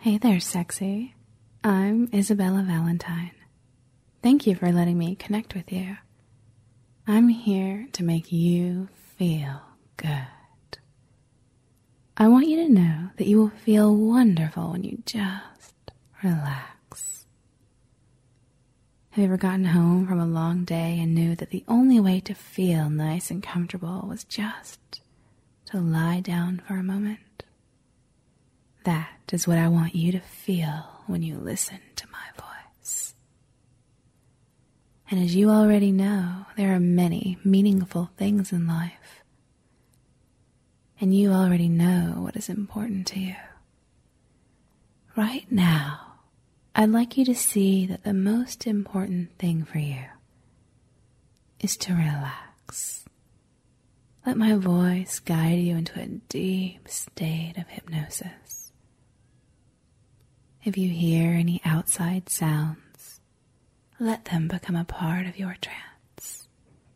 Hey there, sexy. I'm Isabella Valentine. Thank you for letting me connect with you. I'm here to make you feel good. I want you to know that you will feel wonderful when you just relax. Have you ever gotten home from a long day and knew that the only way to feel nice and comfortable was just to lie down for a moment? That is what I want you to feel when you listen to my voice. And as you already know, there are many meaningful things in life. And you already know what is important to you. Right now, I'd like you to see that the most important thing for you is to relax. Let my voice guide you into a deep state of hypnosis. If you hear any outside sounds, let them become a part of your trance.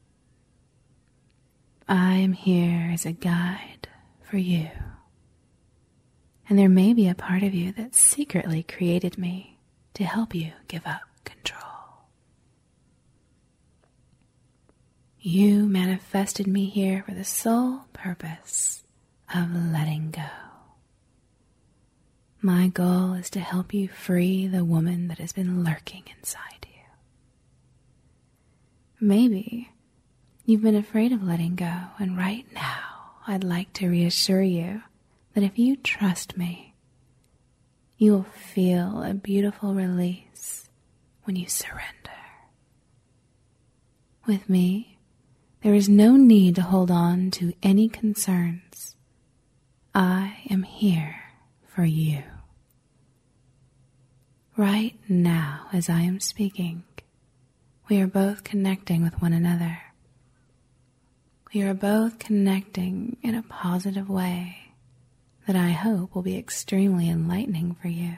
I am here as a guide for you. And there may be a part of you that secretly created me to help you give up control. You manifested me here for the sole purpose of letting go. My goal is to help you free the woman that has been lurking inside you. Maybe you've been afraid of letting go, and right now I'd like to reassure you that if you trust me, you will feel a beautiful release when you surrender. With me, there is no need to hold on to any concerns. I am here for you. Right now, as I am speaking, we are both connecting with one another. We are both connecting in a positive way that I hope will be extremely enlightening for you.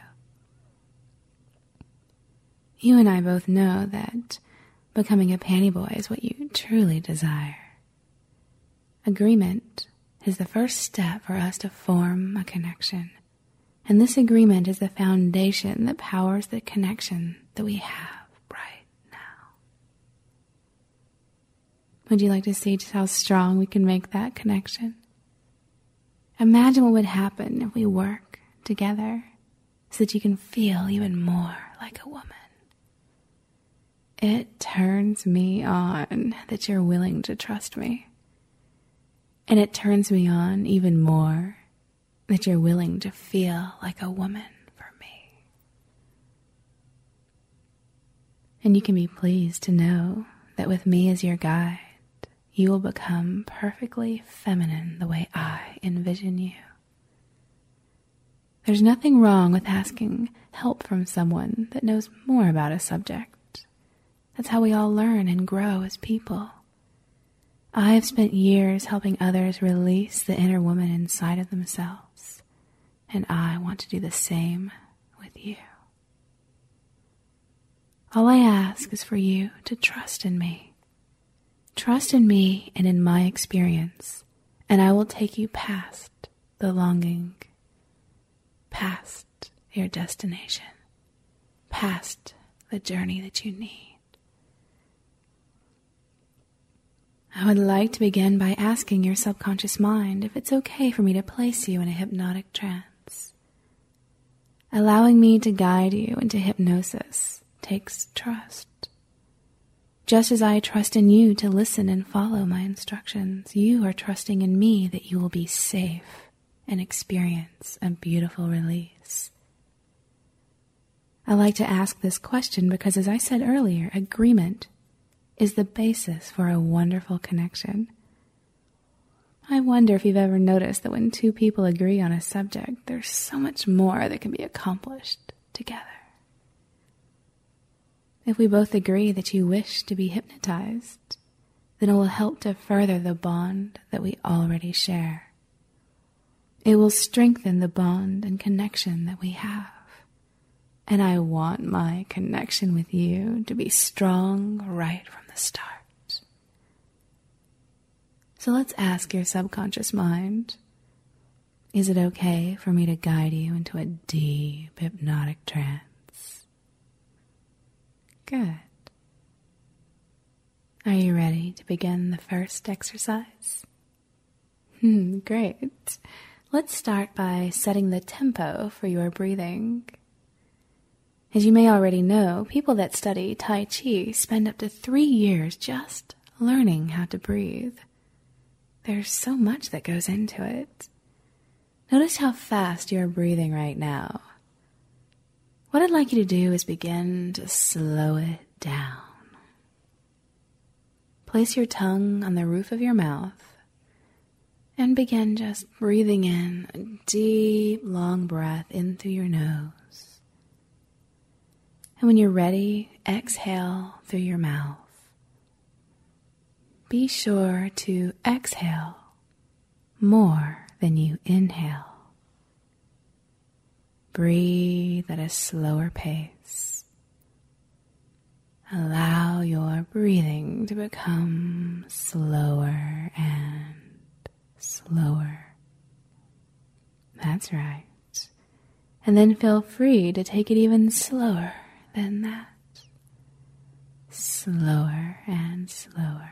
You and I both know that becoming a panty boy is what you truly desire. Agreement is the first step for us to form a connection. And this agreement is the foundation that powers the connection that we have right now. Would you like to see just how strong we can make that connection? Imagine what would happen if we work together so that you can feel even more like a woman. It turns me on that you're willing to trust me. And it turns me on even more that you're willing to feel like a woman for me. And you can be pleased to know that with me as your guide, you will become perfectly feminine the way I envision you. There's nothing wrong with asking help from someone that knows more about a subject. That's how we all learn and grow as people. I have spent years helping others release the inner woman inside of themselves, and I want to do the same with you. All I ask is for you to trust in me. Trust in me and in my experience, and I will take you past the longing, past your destination, past the journey that you need. I would like to begin by asking your subconscious mind if it's okay for me to place you in a hypnotic trance. Allowing me to guide you into hypnosis takes trust. Just as I trust in you to listen and follow my instructions, you are trusting in me that you will be safe and experience a beautiful release. I like to ask this question because, as I said earlier, agreement is the basis for a wonderful connection. I wonder if you've ever noticed that when two people agree on a subject, there's so much more that can be accomplished together. If we both agree that you wish to be hypnotized, then it will help to further the bond that we already share. It will strengthen the bond and connection that we have. And I want my connection with you to be strong right from the start. So let's ask your subconscious mind, Is it okay for me to guide you into a deep hypnotic trance? Good. Are you ready to begin the first exercise? Great. Let's start by setting the tempo for your breathing. As you may already know, people that study Tai Chi spend up to 3 years just learning how to breathe. There's so much that goes into it. Notice how fast you're breathing right now. What I'd like you to do is begin to slow it down. Place your tongue on the roof of your mouth and begin just breathing in a deep, long breath in through your nose. And when you're ready, exhale through your mouth. Be sure to exhale more than you inhale. Breathe at a slower pace. Allow your breathing to become slower and slower. That's right. And then feel free to take it even slower than that. Slower and slower.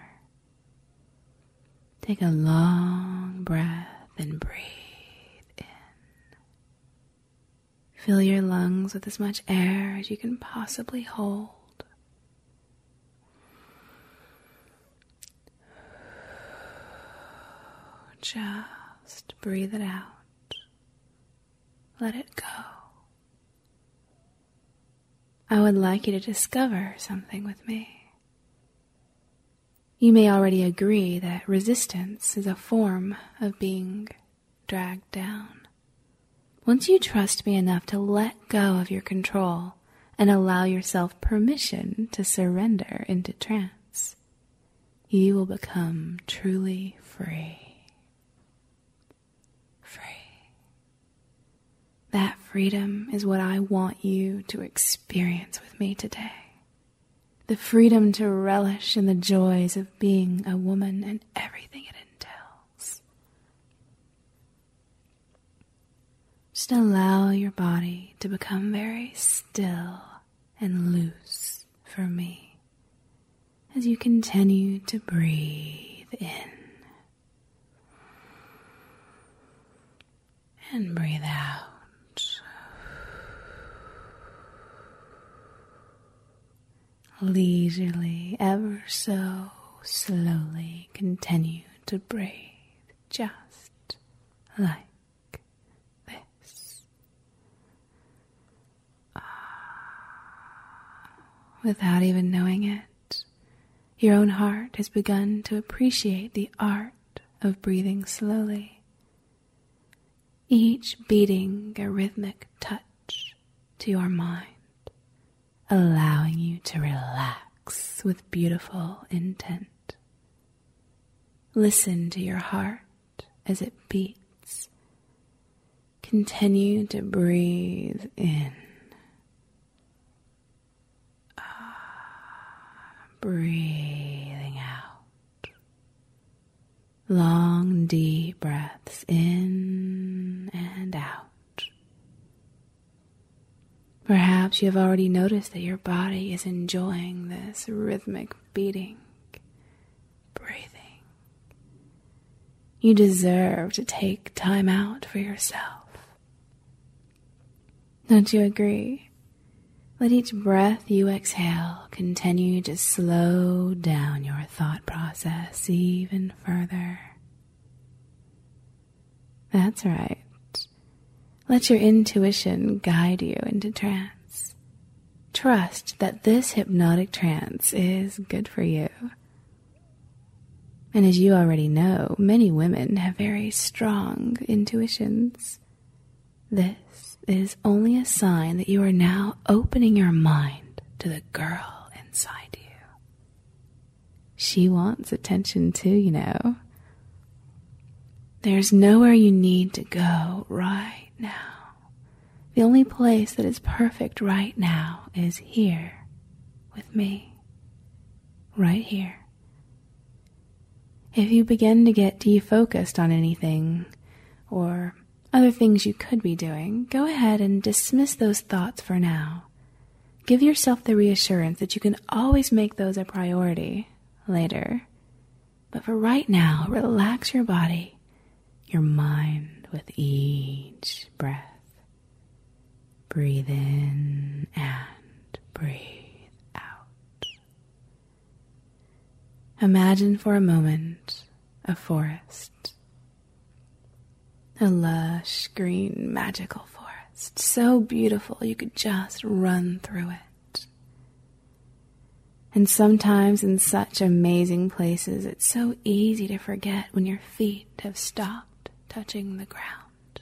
Take a long breath and breathe in. Fill your lungs with as much air as you can possibly hold. Just breathe it out. Let it go. I would like you to discover something with me. You may already agree that resistance is a form of being dragged down. Once you trust me enough to let go of your control and allow yourself permission to surrender into trance, you will become truly free. Free. That freedom is what I want you to experience with me today. The freedom to relish in the joys of being a woman and everything it entails. Just allow your body to become very still and loose for me as you continue to breathe in and breathe out. Leisurely, ever so slowly, continue to breathe just like this. Without even knowing it, your own heart has begun to appreciate the art of breathing slowly, each beating a rhythmic touch to your mind, allowing you to relax with beautiful intent. Listen to your heart as it beats. Continue to breathe in. Breathing out. Long, deep breaths in and out. Perhaps you have already noticed that your body is enjoying this rhythmic beating, breathing. You deserve to take time out for yourself. Don't you agree? Let each breath you exhale continue to slow down your thought process even further. That's right. Let your intuition guide you into trance. Trust that this hypnotic trance is good for you. And as you already know, many women have very strong intuitions. This is only a sign that you are now opening your mind to the girl inside you. She wants attention too, you know. There's nowhere you need to go right now. The only place that is perfect right now is here with me. Right here. If you begin to get defocused on anything or other things you could be doing, go ahead and dismiss those thoughts for now. Give yourself the reassurance that you can always make those a priority later. But for right now, relax your body, your mind with each breath. Breathe in and breathe out. Imagine for a moment a forest. A lush, green, magical forest, so beautiful you could just run through it. And sometimes in such amazing places, it's so easy to forget when your feet have stopped touching the ground.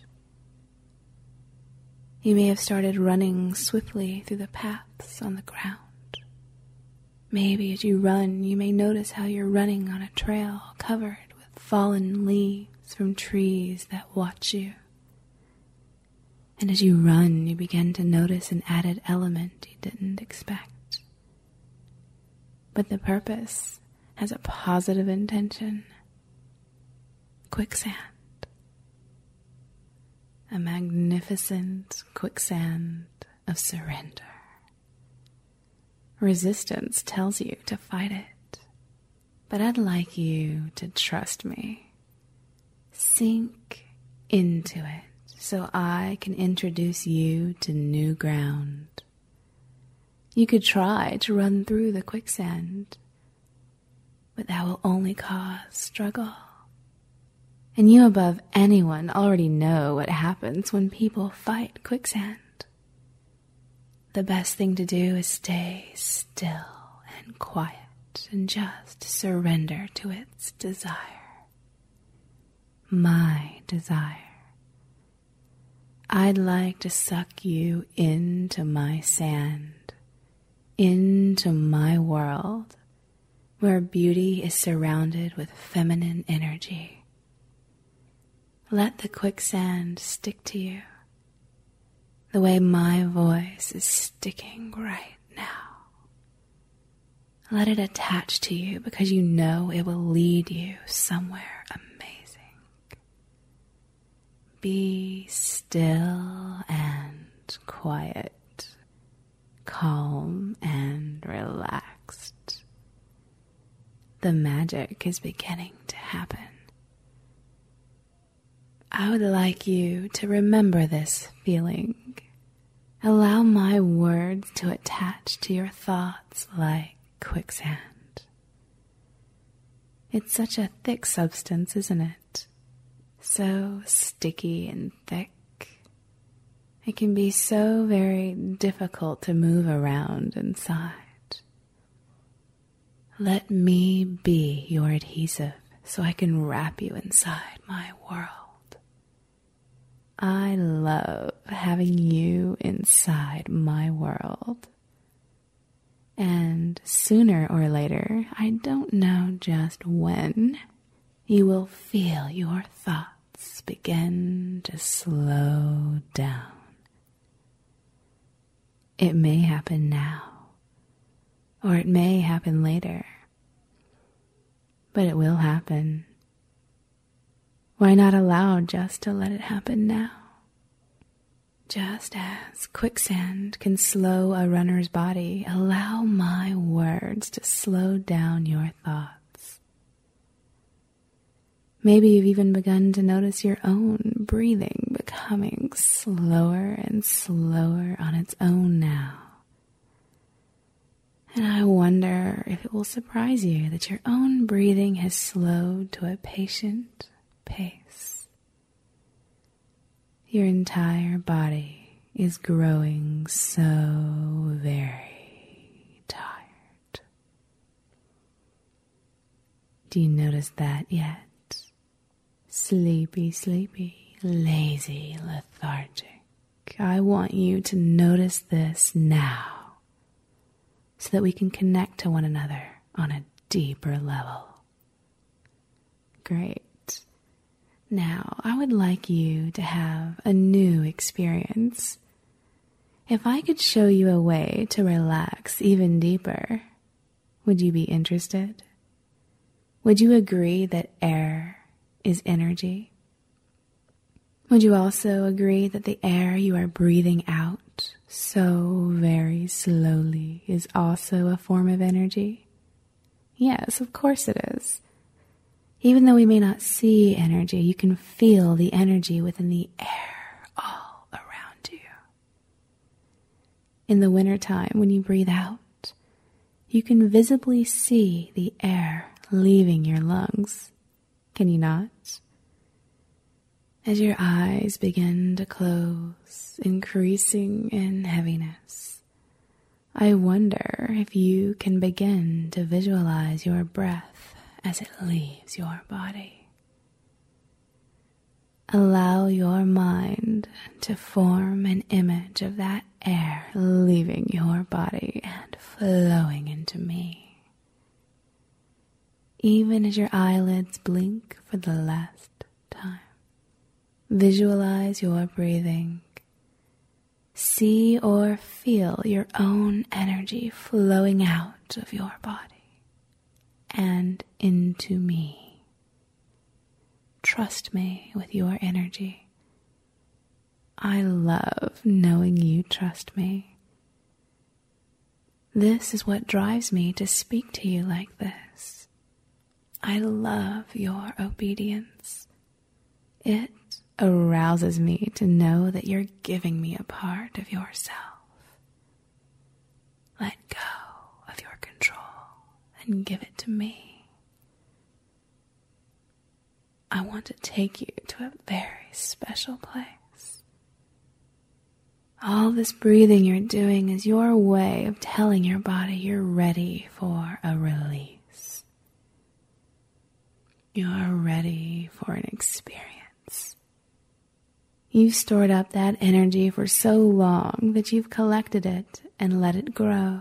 You may have started running swiftly through the paths on the ground. Maybe as you run, you may notice how you're running on a trail covered with fallen leaves from trees that watch you. And as you run, you begin to notice an added element you didn't expect. But the purpose has a positive intention. Quicksand. A magnificent quicksand of surrender. Resistance tells you to fight it, but I'd like you to trust me. Sink into it so I can introduce you to new ground. You could try to run through the quicksand, but that will only cause struggle. And you above anyone already know what happens when people fight quicksand. The best thing to do is stay still and quiet and just surrender to its desire. My desire. I'd like to suck you into my sand, into my world, where beauty is surrounded with feminine energy. Let the quicksand stick to you, the way my voice is sticking right now. Let it attach to you because you know it will lead you somewhere amazing. Be still and quiet, calm and relaxed. The magic is beginning to happen. I would like you to remember this feeling. Allow my words to attach to your thoughts like quicksand. It's such a thick substance, isn't it? So sticky and thick. It can be so very difficult to move around inside. Let me be your adhesive so I can wrap you inside my world. I love having you inside my world. And sooner or later, I don't know just when, you will feel your thoughts begin to slow down. It may happen now, or it may happen later, but it will happen. Why not allow just to let it happen now? Just as quicksand can slow a runner's body, allow my words to slow down your thoughts. Maybe you've even begun to notice your own breathing becoming slower and slower on its own now. And I wonder if it will surprise you that your own breathing has slowed to a patient pace. Your entire body is growing so very tired. Do you notice that yet? Sleepy, sleepy, lazy, lethargic. I want you to notice this now so that we can connect to one another on a deeper level. Great. Now, I would like you to have a new experience. If I could show you a way to relax even deeper, would you be interested? Would you agree that air is energy? Would you also agree that the air you are breathing out so very slowly is also a form of energy? Yes, of course it is. Even though we may not see energy, you can feel the energy within the air all around you. In the wintertime, when you breathe out, you can visibly see the air leaving your lungs. Can you not? As your eyes begin to close, increasing in heaviness, I wonder if you can begin to visualize your breath as it leaves your body. Allow your mind to form an image of that air leaving your body and flowing into me. Even as your eyelids blink for the last time, visualize your breathing. See or feel your own energy flowing out of your body and into me. Trust me with your energy. I love knowing you trust me. This is what drives me to speak to you like this. I love your obedience. It arouses me to know that you're giving me a part of yourself. Let go of your control and give it to me. I want to take you to a very special place. All this breathing you're doing is your way of telling your body you're ready for a release. You're ready for an experience. You've stored up that energy for so long that you've collected it and let it grow.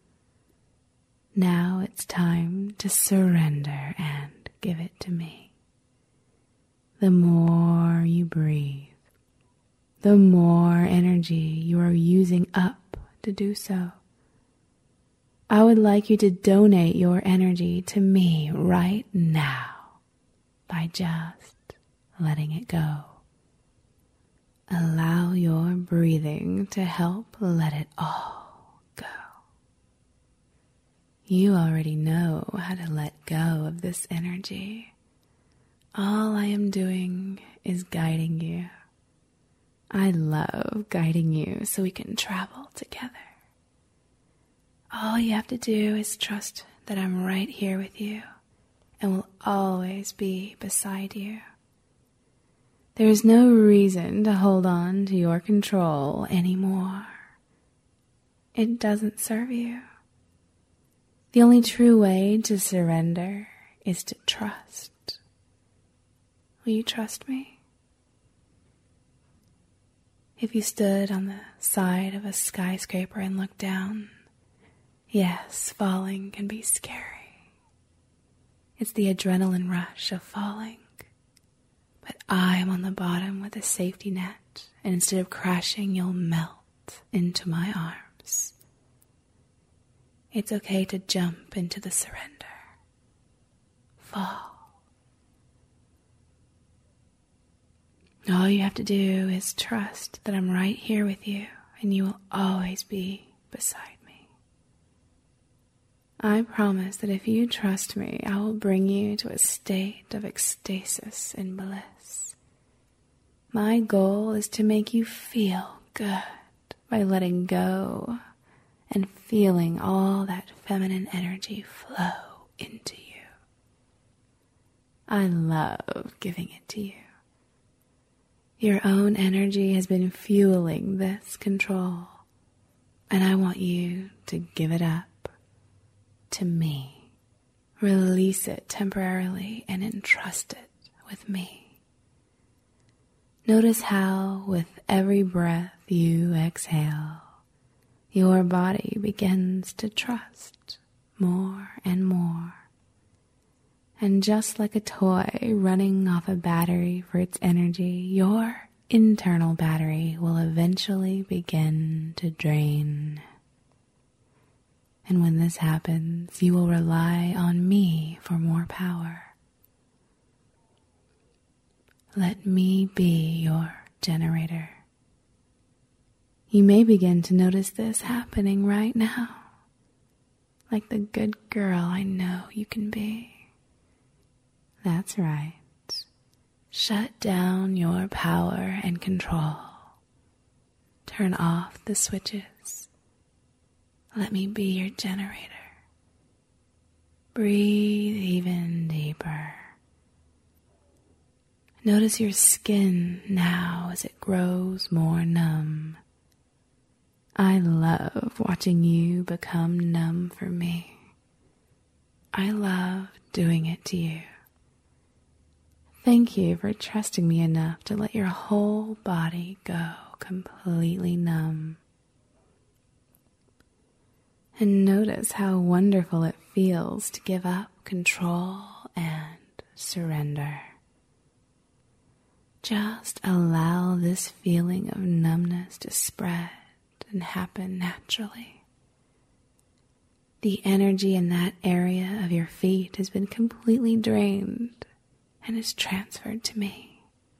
Now it's time to surrender and give it to me. The more you breathe, the more energy you are using up to do so. I would like you to donate your energy to me right now by just letting it go. Allow your breathing to help let it all go. You already know how to let go of this energy. All I am doing is guiding you. I love guiding you so we can travel together. All you have to do is trust that I'm right here with you and will always be beside you. There is no reason to hold on to your control anymore. It doesn't serve you. The only true way to surrender is to trust. Will you trust me? If you stood on the side of a skyscraper and looked down, yes, falling can be scary. It's the adrenaline rush of falling. But I am on the bottom with a safety net, and instead of crashing, you'll melt into my arms. It's okay to jump into the surrender. Fall. All you have to do is trust that I'm right here with you, and you will always be beside me. I promise that if you trust me, I will bring you to a state of ecstasis and bliss. My goal is to make you feel good by letting go and feeling all that feminine energy flow into you. I love giving it to you. Your own energy has been fueling this control, and I want you to give it up to me. Release it temporarily and entrust it with me. Notice how, with every breath you exhale, your body begins to trust more and more. And just like a toy running off a battery for its energy, your internal battery will eventually begin to drain. And when this happens, you will rely on me for more power. Let me be your generator. You may begin to notice this happening right now, like the good girl I know you can be. That's right. Shut down your power and control. Turn off the switches. Let me be your generator. Breathe even deeper. Notice your skin now as it grows more numb. I love watching you become numb for me. I love doing it to you. Thank you for trusting me enough to let your whole body go completely numb. And notice how wonderful it feels to give up control and surrender. Just allow this feeling of numbness to spread and happen naturally. The energy in that area of your feet has been completely drained and is transferred to me.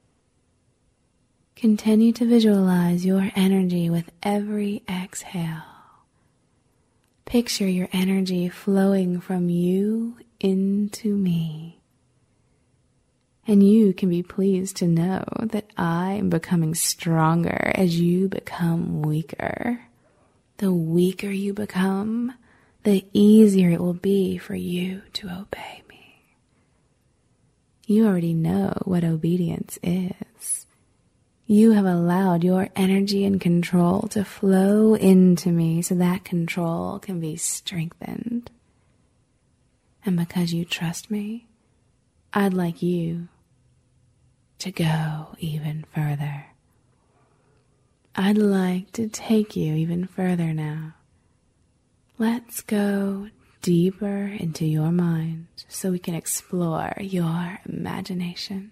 Continue to visualize your energy with every exhale. Picture your energy flowing from you into me. And you can be pleased to know that I am becoming stronger as you become weaker. The weaker you become, the easier it will be for you to obey me. You already know what obedience is. You have allowed your energy and control to flow into me so that control can be strengthened. And because you trust me, I'd like you to go even further. I'd like to take you even further now. Let's go deeper into your mind so we can explore your imagination.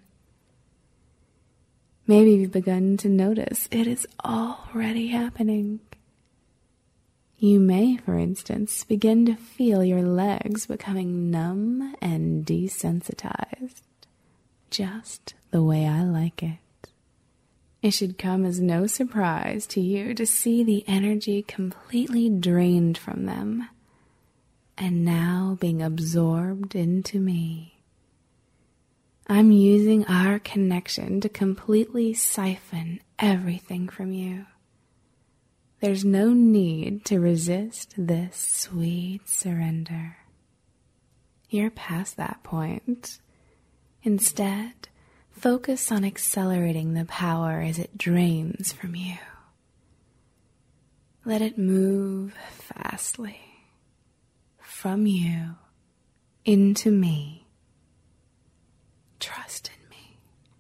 Maybe you've begun to notice it is already happening. You may, for instance, begin to feel your legs becoming numb and desensitized, just the way I like it. It should come as no surprise to you to see the energy completely drained from them and now being absorbed into me. I'm using our connection to completely siphon everything from you. There's no need to resist this sweet surrender. You're past that point. Instead, focus on accelerating the power as it drains from you. Let it move fastly from you into me. Trust in me.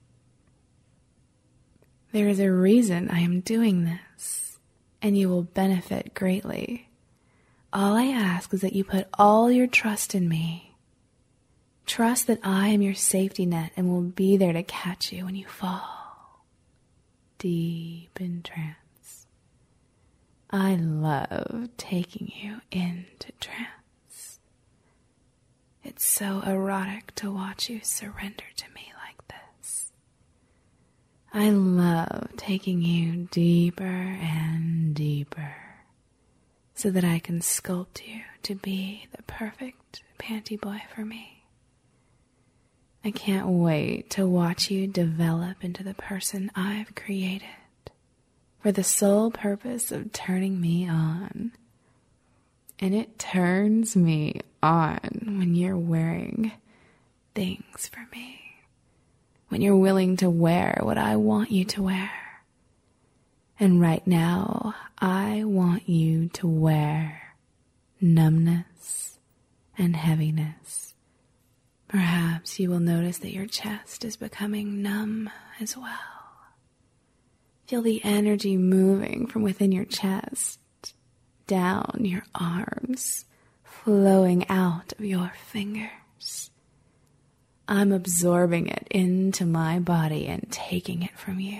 There is a reason I am doing this, and you will benefit greatly. All I ask is that you put all your trust in me. Trust that I am your safety net and will be there to catch you when you fall deep in trance. I love taking you into trance. It's so erotic to watch you surrender to me like this. I love taking you deeper and deeper so that I can sculpt you to be the perfect panty boy for me. I can't wait to watch you develop into the person I've created for the sole purpose of turning me on. And it turns me on when you're wearing things for me, when you're willing to wear what I want you to wear. And right now, I want you to wear numbness and heaviness. Perhaps you will notice that your chest is becoming numb as well. Feel the energy moving from within your chest, down your arms, flowing out of your fingers. I'm absorbing it into my body and taking it from you.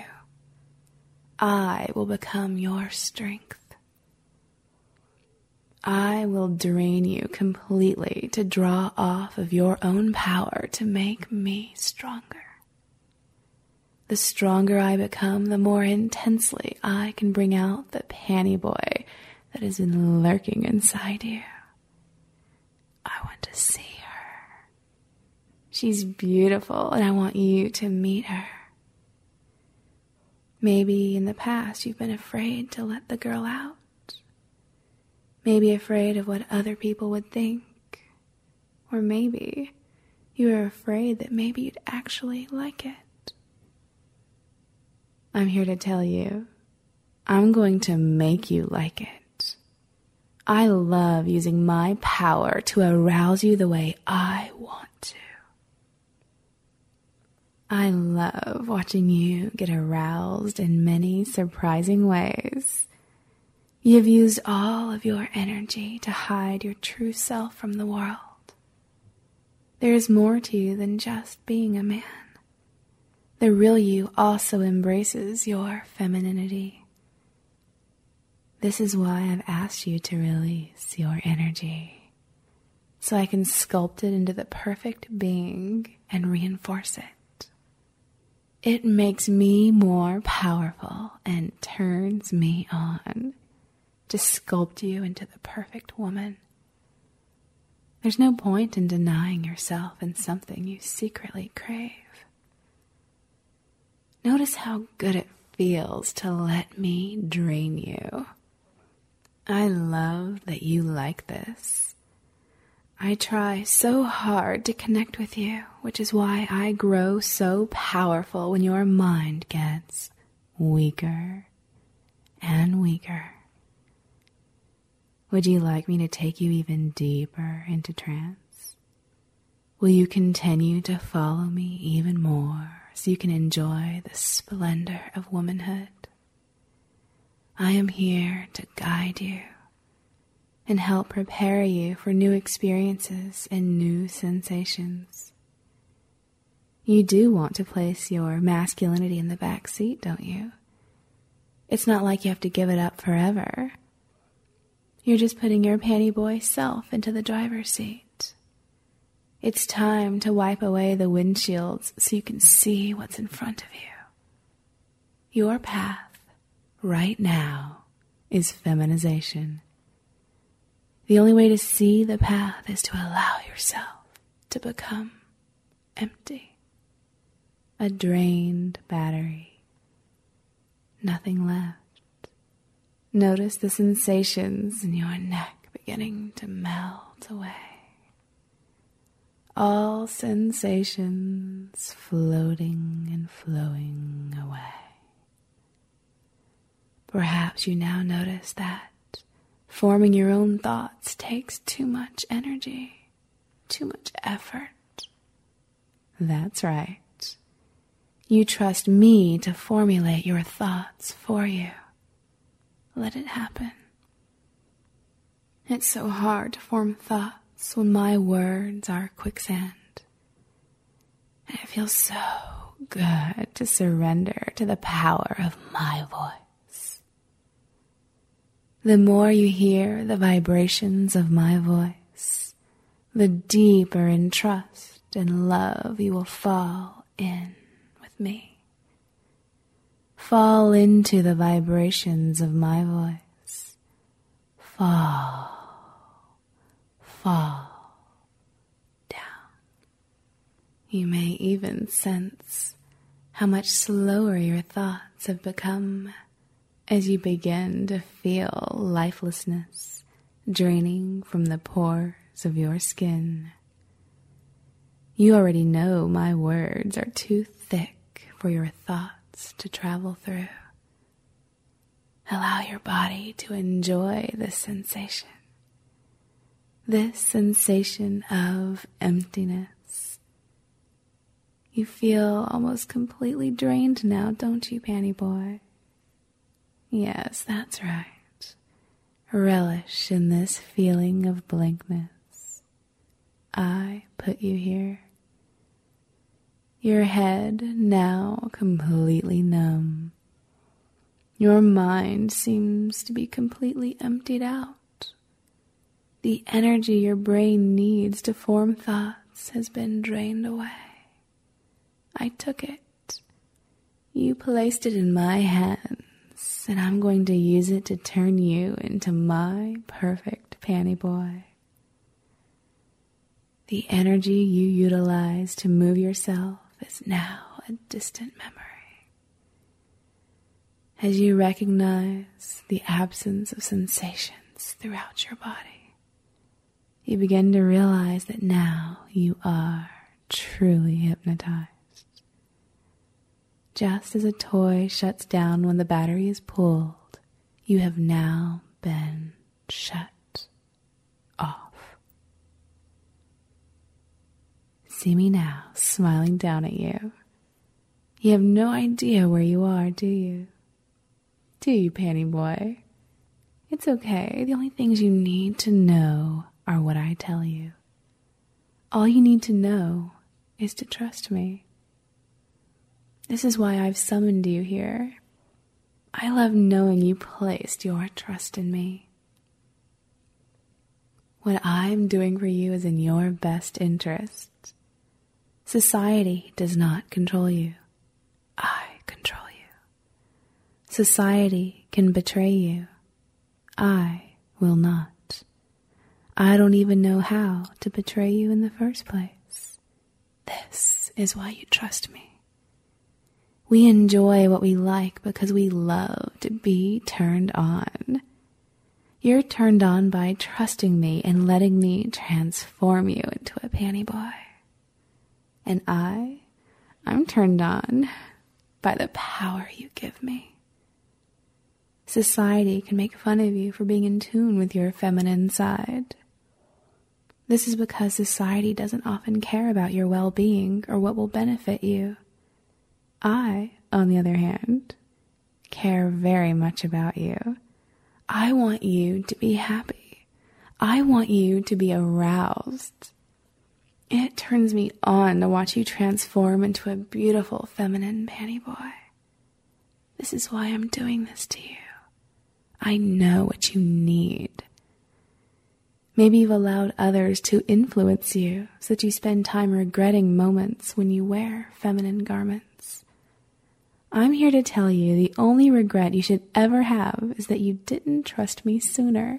I will become your strength. I will drain you completely to draw off of your own power to make me stronger. The stronger I become, the more intensely I can bring out the panty boy that has been lurking inside you. I want to see her. She's beautiful, and I want you to meet her. Maybe in the past you've been afraid to let the girl out. Maybe afraid of what other people would think. Or maybe you were afraid that maybe you'd actually like it. I'm here to tell you, I'm going to make you like it. I love using my power to arouse you the way I want to. I love watching you get aroused in many surprising ways. You've used all of your energy to hide your true self from the world. There is more to you than just being a man. The real you also embraces your femininity. This is why I've asked you to release your energy, so I can sculpt it into the perfect being and reinforce it. It makes me more powerful and turns me on to sculpt you into the perfect woman. There's no point in denying yourself in something you secretly crave. Notice how good it feels to let me drain you. I love that you like this. I try so hard to connect with you, which is why I grow so powerful when your mind gets weaker and weaker. Would you like me to take you even deeper into trance? Will you continue to follow me even more so you can enjoy the splendor of womanhood? I am here to guide you and help prepare you for new experiences and new sensations. You do want to place your masculinity in the back seat, don't you? It's not like you have to give it up forever. You're just putting your panty boy self into the driver's seat. It's time to wipe away the windshields so you can see what's in front of you. Your path right now is feminization. The only way to see the path is to allow yourself to become empty. A drained battery. Nothing left. Notice the sensations in your neck beginning to melt away. All sensations floating and flowing away. Perhaps you now notice that forming your own thoughts takes too much energy, too much effort. That's right. You trust me to formulate your thoughts for you. Let it happen. It's so hard to form thoughts when my words are quicksand. And it feels so good to surrender to the power of my voice. The more you hear the vibrations of my voice, the deeper in trust and love you will fall in with me. Fall into the vibrations of my voice. Fall down. You may even sense how much slower your thoughts have become as you begin to feel lifelessness draining from the pores of your skin. You already know my words are too thick for your thoughts to travel through. Allow your body to enjoy this sensation of emptiness. You feel almost completely drained now, don't you, panty boy? Yes, that's right. Relish in this feeling of blankness. I put you here. Your head now completely numb. Your mind seems to be completely emptied out. The energy your brain needs to form thoughts has been drained away. I took it You placed it in my hands, and I'm going to use it to turn you into my perfect panty boy. The energy you utilize to move yourself is now a distant memory. As you recognize the absence of sensations throughout your body, you begin to realize that now you are truly hypnotized. Just as a toy shuts down when the battery is pulled, you have now been shut off. See me now, smiling down at you. You have no idea where you are, do you? Do you, panty boy? It's okay. The only things you need to know are what I tell you. All you need to know is to trust me. This is why I've summoned you here. I love knowing you placed your trust in me. What I'm doing for you is in your best interest. Society does not control you. I control you. Society can betray you. I will not. I don't even know how to betray you in the first place. This is why you trust me. We enjoy what we like because we love to be turned on. You're turned on by trusting me and letting me transform you into a panty boy. And I'm turned on by the power you give me. Society can make fun of you for being in tune with your feminine side. This is because society doesn't often care about your well-being or what will benefit you. I, on the other hand, care very much about you. I want you to be happy. I want you to be aroused. It turns me on to watch you transform into a beautiful feminine panty boy. This is why I'm doing this to you. I know what you need. Maybe you've allowed others to influence you so that you spend time regretting moments when you wear feminine garments. I'm here to tell you the only regret you should ever have is that you didn't trust me sooner.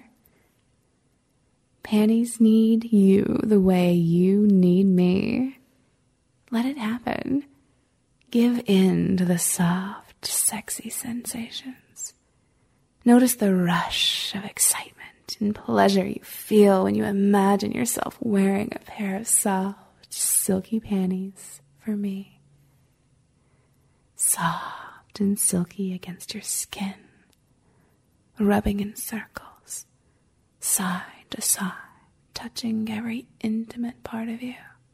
Panties need you the way you need me. Let it happen. Give in to the soft, sexy sensations. Notice the rush of excitement and pleasure you feel when you imagine yourself wearing a pair of soft, silky panties for me. Soft and silky against your skin, rubbing in circles, side to side, touching every intimate part of you.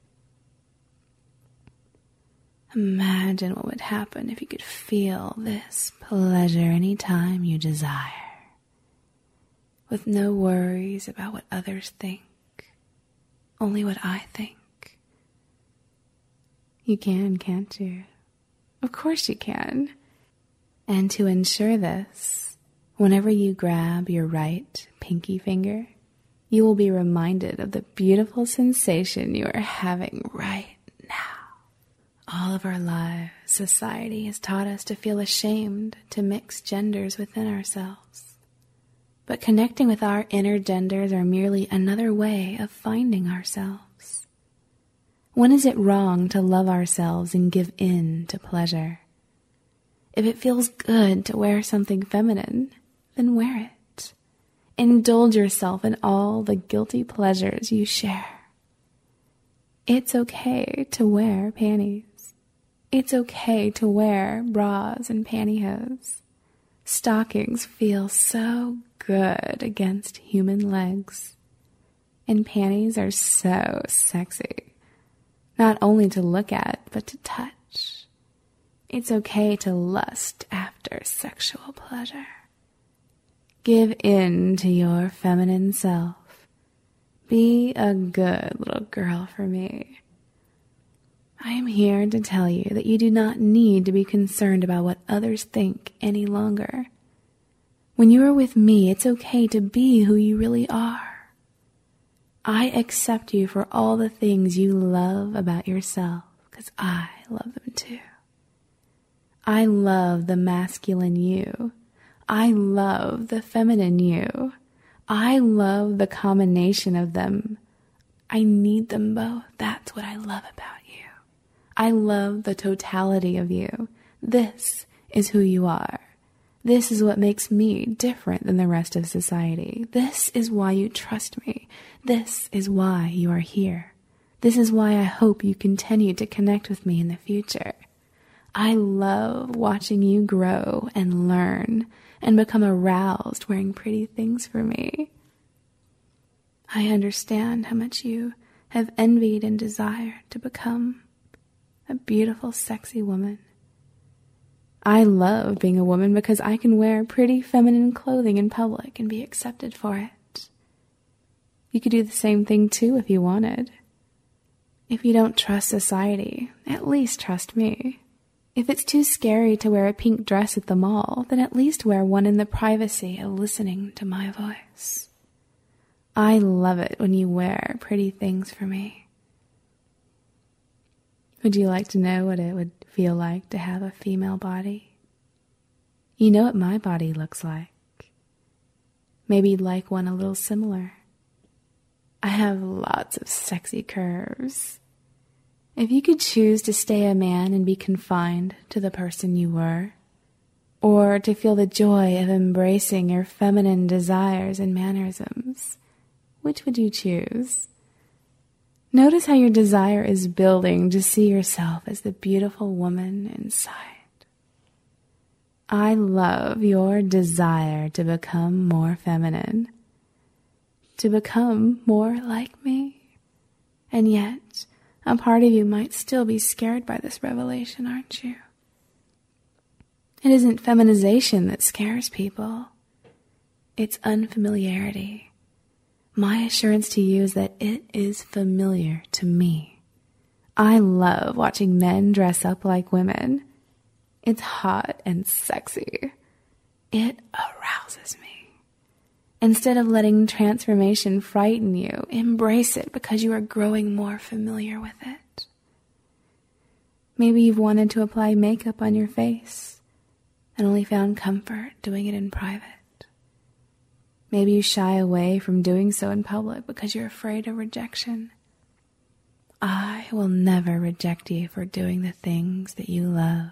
Imagine what would happen if you could feel this pleasure anytime you desire, with no worries about what others think, only what I think. You can, can't you? Of course you can. And to ensure this, whenever you grab your right pinky finger, you will be reminded of the beautiful sensation you are having right now. All of our lives, society has taught us to feel ashamed to mix genders within ourselves. But connecting with our inner genders are merely another way of finding ourselves. When is it wrong to love ourselves and give in to pleasure? If it feels good to wear something feminine, then wear it. Indulge yourself in all the guilty pleasures you share. It's okay to wear panties. It's okay to wear bras and pantyhose. Stockings feel so good against human legs. And panties are so sexy. Not only to look at, but to touch. It's okay to lust after sexual pleasure. Give in to your feminine self. Be a good little girl for me. I am here to tell you that you do not need to be concerned about what others think any longer. When you are with me, it's okay to be who you really are. I accept you for all the things you love about yourself, because I love them too. I love the masculine you. I love the feminine you. I love the combination of them. I need them both. That's what I love about you. I love the totality of you. This is who you are. This is what makes me different than the rest of society. This is why you trust me. This is why you are here. This is why I hope you continue to connect with me in the future. I love watching you grow and learn and become aroused wearing pretty things for me. I understand how much you have envied and desired to become a beautiful, sexy woman. I love being a woman because I can wear pretty feminine clothing in public and be accepted for it. You could do the same thing too if you wanted. If you don't trust society, at least trust me. If it's too scary to wear a pink dress at the mall, then at least wear one in the privacy of listening to my voice. I love it when you wear pretty things for me. Would you like to know what it would feel like to have a female body? You know what my body looks like. Maybe you'd like one a little similar. I have lots of sexy curves. If you could choose to stay a man and be confined to the person you were, or to feel the joy of embracing your feminine desires and mannerisms, which would you choose? Notice how your desire is building to see yourself as the beautiful woman inside. I love your desire to become more feminine, to become more like me. And yet, a part of you might still be scared by this revelation, aren't you? It isn't feminization that scares people. It's unfamiliarity. My assurance to you is that it is familiar to me. I love watching men dress up like women. It's hot and sexy. It arouses me. Instead of letting transformation frighten you, embrace it because you are growing more familiar with it. Maybe you've wanted to apply makeup on your face and only found comfort doing it in private. Maybe you shy away from doing so in public because you're afraid of rejection. I will never reject you for doing the things that you love.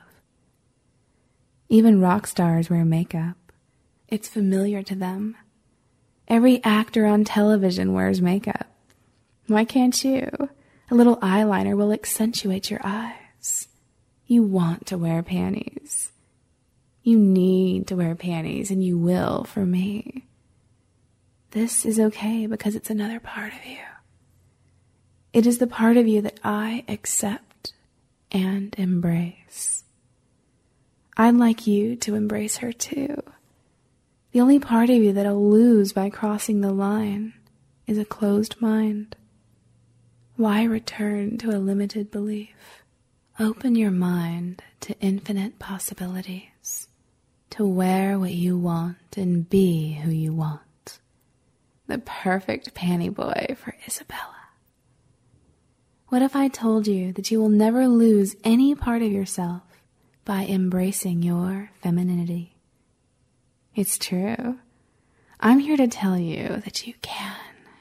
Even rock stars wear makeup. It's familiar to them. Every actor on television wears makeup. Why can't you? A little eyeliner will accentuate your eyes. You want to wear panties. You need to wear panties, and you will for me. This is okay because it's another part of you. It is the part of you that I accept and embrace. I'd like you to embrace her too. The only part of you that I'll lose by crossing the line is a closed mind. Why return to a limited belief? Open your mind to infinite possibilities, to wear what you want and be who you want. The perfect panty boy for Isabella. What if I told you that you will never lose any part of yourself by embracing your femininity? It's true. I'm here to tell you that you can.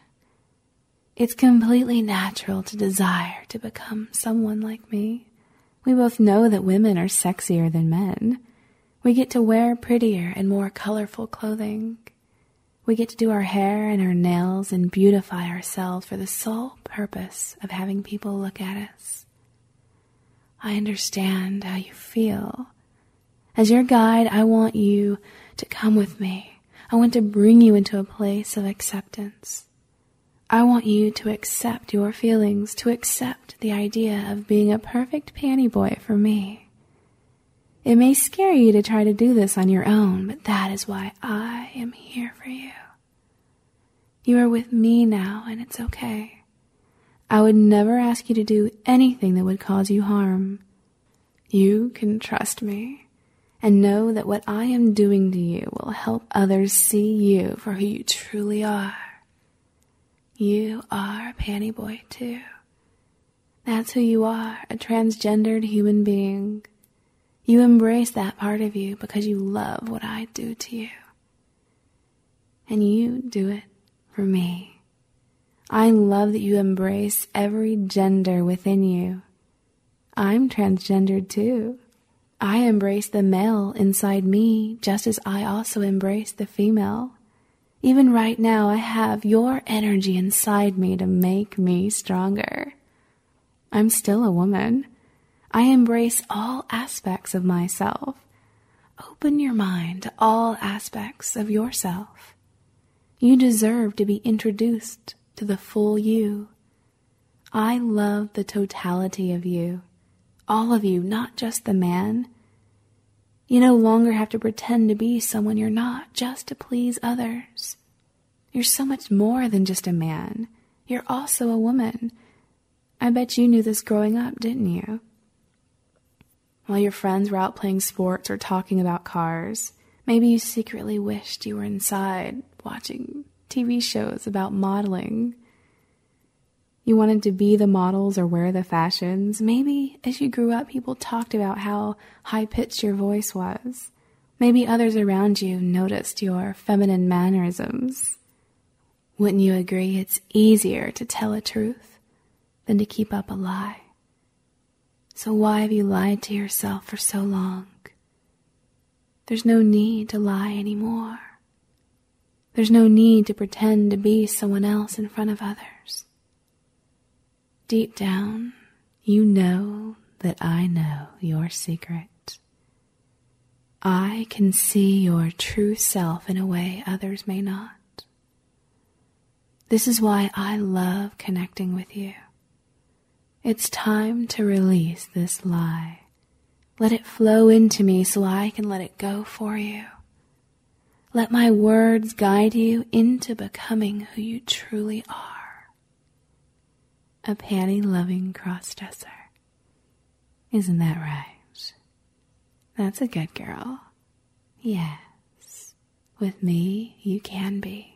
It's completely natural to desire to become someone like me. We both know that women are sexier than men. We get to wear prettier and more colorful clothing. We get to do our hair and our nails and beautify ourselves for the sole purpose of having people look at us. I understand how you feel. As your guide, I want you to come with me. I want to bring you into a place of acceptance. I want you to accept your feelings, to accept the idea of being a perfect panty boy for me. It may scare you to try to do this on your own, but that is why I am here for you. You are with me now, and it's okay. I would never ask you to do anything that would cause you harm. You can trust me and know that what I am doing to you will help others see you for who you truly are. You are a panty boy too. That's who you are, a transgendered human being. You embrace that part of you because you love what I do to you. And you do it for me. I love that you embrace every gender within you. I'm transgendered too. I embrace the male inside me just as I also embrace the female. Even right now, I have your energy inside me to make me stronger. I'm still a woman. I embrace all aspects of myself. Open your mind to all aspects of yourself. You deserve to be introduced to the full you. I love the totality of you. All of you, not just the man. You no longer have to pretend to be someone you're not just to please others. You're so much more than just a man. You're also a woman. I bet you knew this growing up, didn't you? While your friends were out playing sports or talking about cars, maybe you secretly wished you were inside watching TV shows about modeling. You wanted to be the models or wear the fashions. Maybe as you grew up, people talked about how high-pitched your voice was. Maybe others around you noticed your feminine mannerisms. Wouldn't you agree it's easier to tell a truth than to keep up a lie? So why have you lied to yourself for so long? There's no need to lie anymore. There's no need to pretend to be someone else in front of others. Deep down, you know that I know your secret. I can see your true self in a way others may not. This is why I love connecting with you. It's time to release this lie. Let it flow into me so I can let it go for you. Let my words guide you into becoming who you truly are. A panty-loving crossdresser. Isn't that right? That's a good girl. Yes, with me you can be.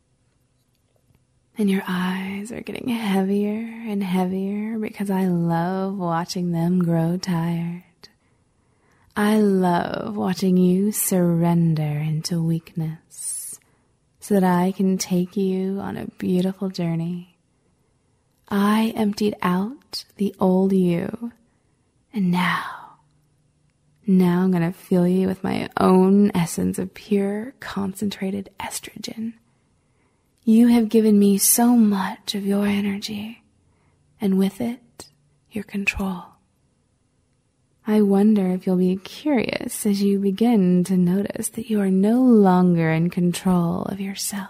And your eyes are getting heavier and heavier because I love watching them grow tired. I love watching you surrender into weakness so that I can take you on a beautiful journey. I emptied out the old you, and now I'm going to fill you with my own essence of pure, concentrated estrogen. You have given me so much of your energy, and with it, your control. I wonder if you'll be curious as you begin to notice that you are no longer in control of yourself.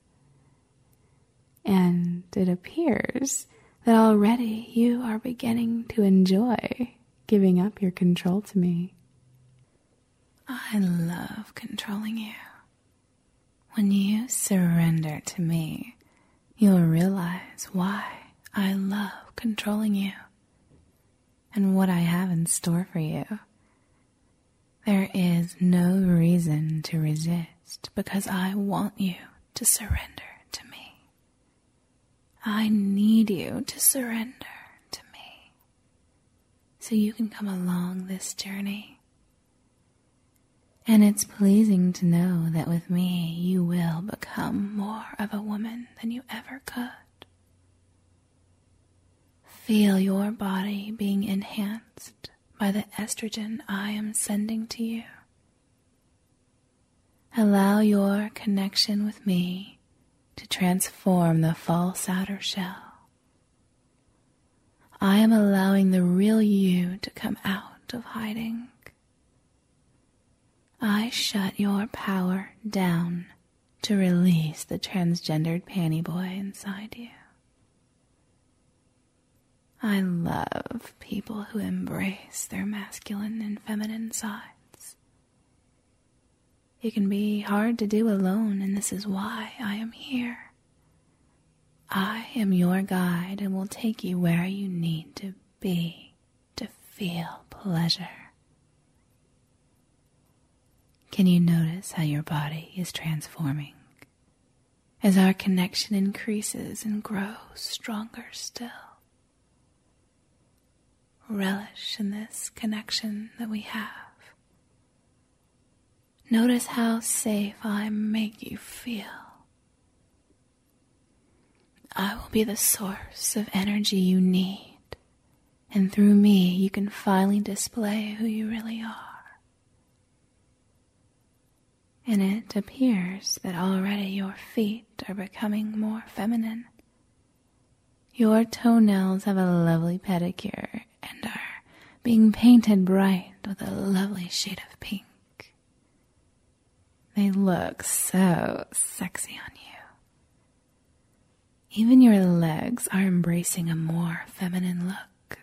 And it appears that already you are beginning to enjoy giving up your control to me. I love controlling you. When you surrender to me, you'll realize why I love controlling you and what I have in store for you. There is no reason to resist because I want you to surrender to me. I need you to surrender to me so you can come along this journey. And it's pleasing to know that with me you will become more of a woman than you ever could. Feel your body being enhanced by the estrogen I am sending to you. Allow your connection with me to transform the false outer shell. I am allowing the real you to come out of hiding. I shut your power down to release the transgendered panty boy inside you. I love people who embrace their masculine and feminine sides. It can be hard to do alone, and this is why I am here. I am your guide and will take you where you need to be to feel pleasure. Can you notice how your body is transforming as our connection increases and grows stronger still? Relish in this connection that we have. Notice how safe I make you feel. I will be the source of energy you need, and through me you can finally display who you really are. And it appears that already your feet are becoming more feminine. Your toenails have a lovely pedicure and are being painted bright with a lovely shade of pink. They look so sexy on you. Even your legs are embracing a more feminine look.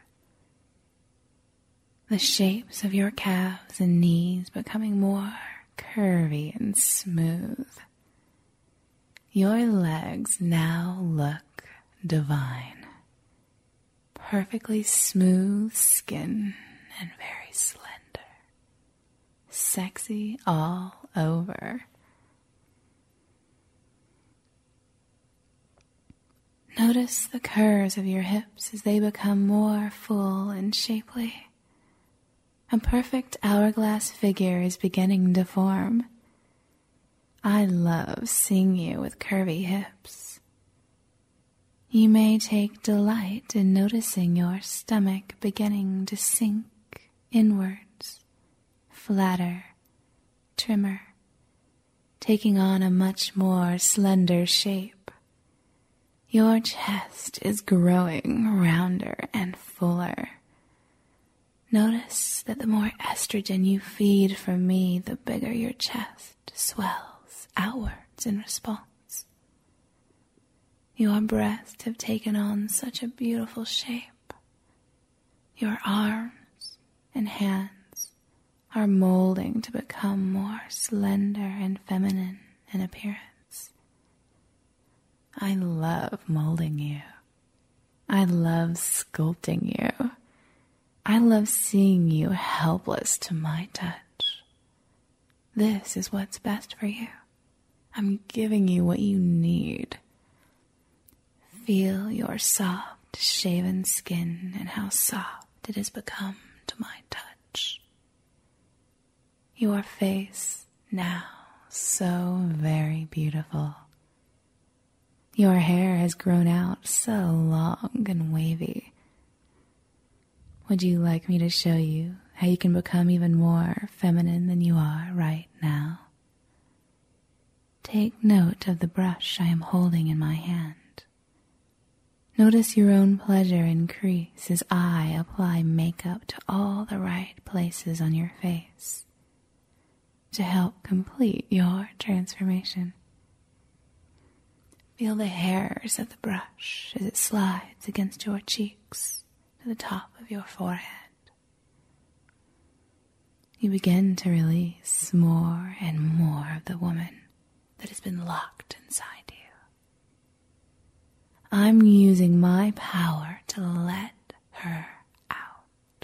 The shapes of your calves and knees becoming more curvy and smooth. Your legs now look divine. Perfectly smooth skin and very slender. Sexy all over. Notice the curves of your hips as they become more full and shapely. A perfect hourglass figure is beginning to form. I love seeing you with curvy hips. You may take delight in noticing your stomach beginning to sink inwards, flatter, trimmer, taking on a much more slender shape. Your chest is growing rounder and fuller. Notice that the more estrogen you feed from me, the bigger your chest swells outwards in response. Your breasts have taken on such a beautiful shape. Your arms and hands are molding to become more slender and feminine in appearance. I love molding you. I love sculpting you. I love seeing you helpless to my touch. This is what's best for you. I'm giving you what you need. Feel your soft, shaven skin and how soft it has become to my touch. Your face now so very beautiful. Your hair has grown out so long and wavy. Would you like me to show you how you can become even more feminine than you are right now? Take note of the brush I am holding in my hand. Notice your own pleasure increase as I apply makeup to all the right places on your face to help complete your transformation. Feel the hairs of the brush as it slides against your cheeks to the top of your forehead. You begin to release more and more of the woman that has been locked inside you. I'm using my power to let her out.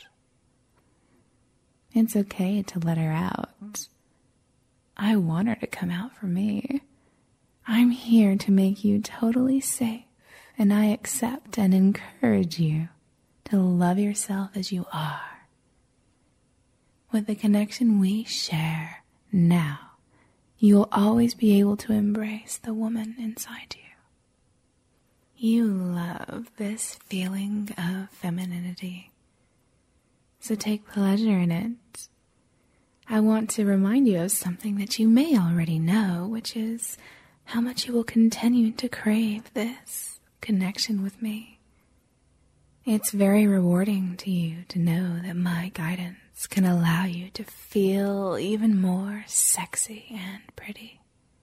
It's okay to let her out. I want her to come out for me. I'm here to make you totally safe, and I accept and encourage you to love yourself as you are. With the connection we share now, you'll always be able to embrace the woman inside you. You love this feeling of femininity, so take pleasure in it. I want to remind you of something that you may already know, which is how much you will continue to crave this connection with me. It's very rewarding to you to know that my guidance can allow you to feel even more sexy and pretty.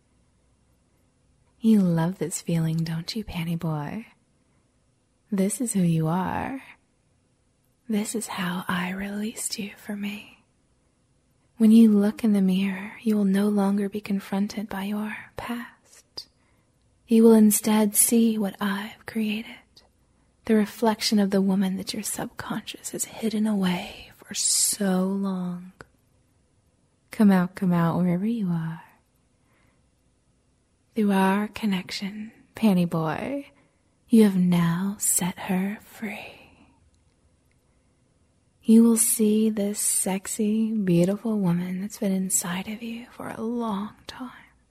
You love this feeling, don't you, Panty Boy? This is who you are. This is how I released you for me. When you look in the mirror, you will no longer be confronted by your past. You will instead see what I've created, the reflection of the woman that your subconscious has hidden away for so long. Come out wherever you are. Through our connection, Panty Boy, you have now set her free. you will see this sexy, beautiful woman that's been inside of you for a long time.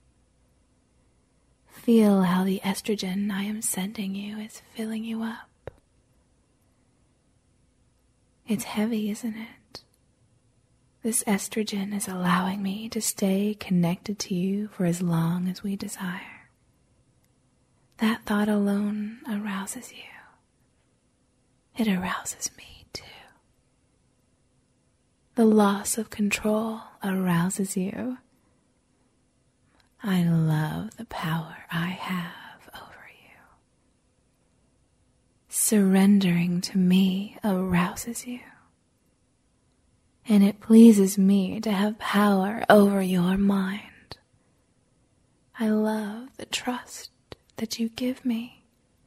Feel how the estrogen I am sending you is filling you up. It's heavy, isn't it? This estrogen is allowing me to stay connected to you for as long as we desire. That thought alone arouses you. It arouses me too. The loss of control arouses you. I love the power I have over you. Surrendering to me arouses you. And it pleases me to have power over your mind. I love the trust that you give me.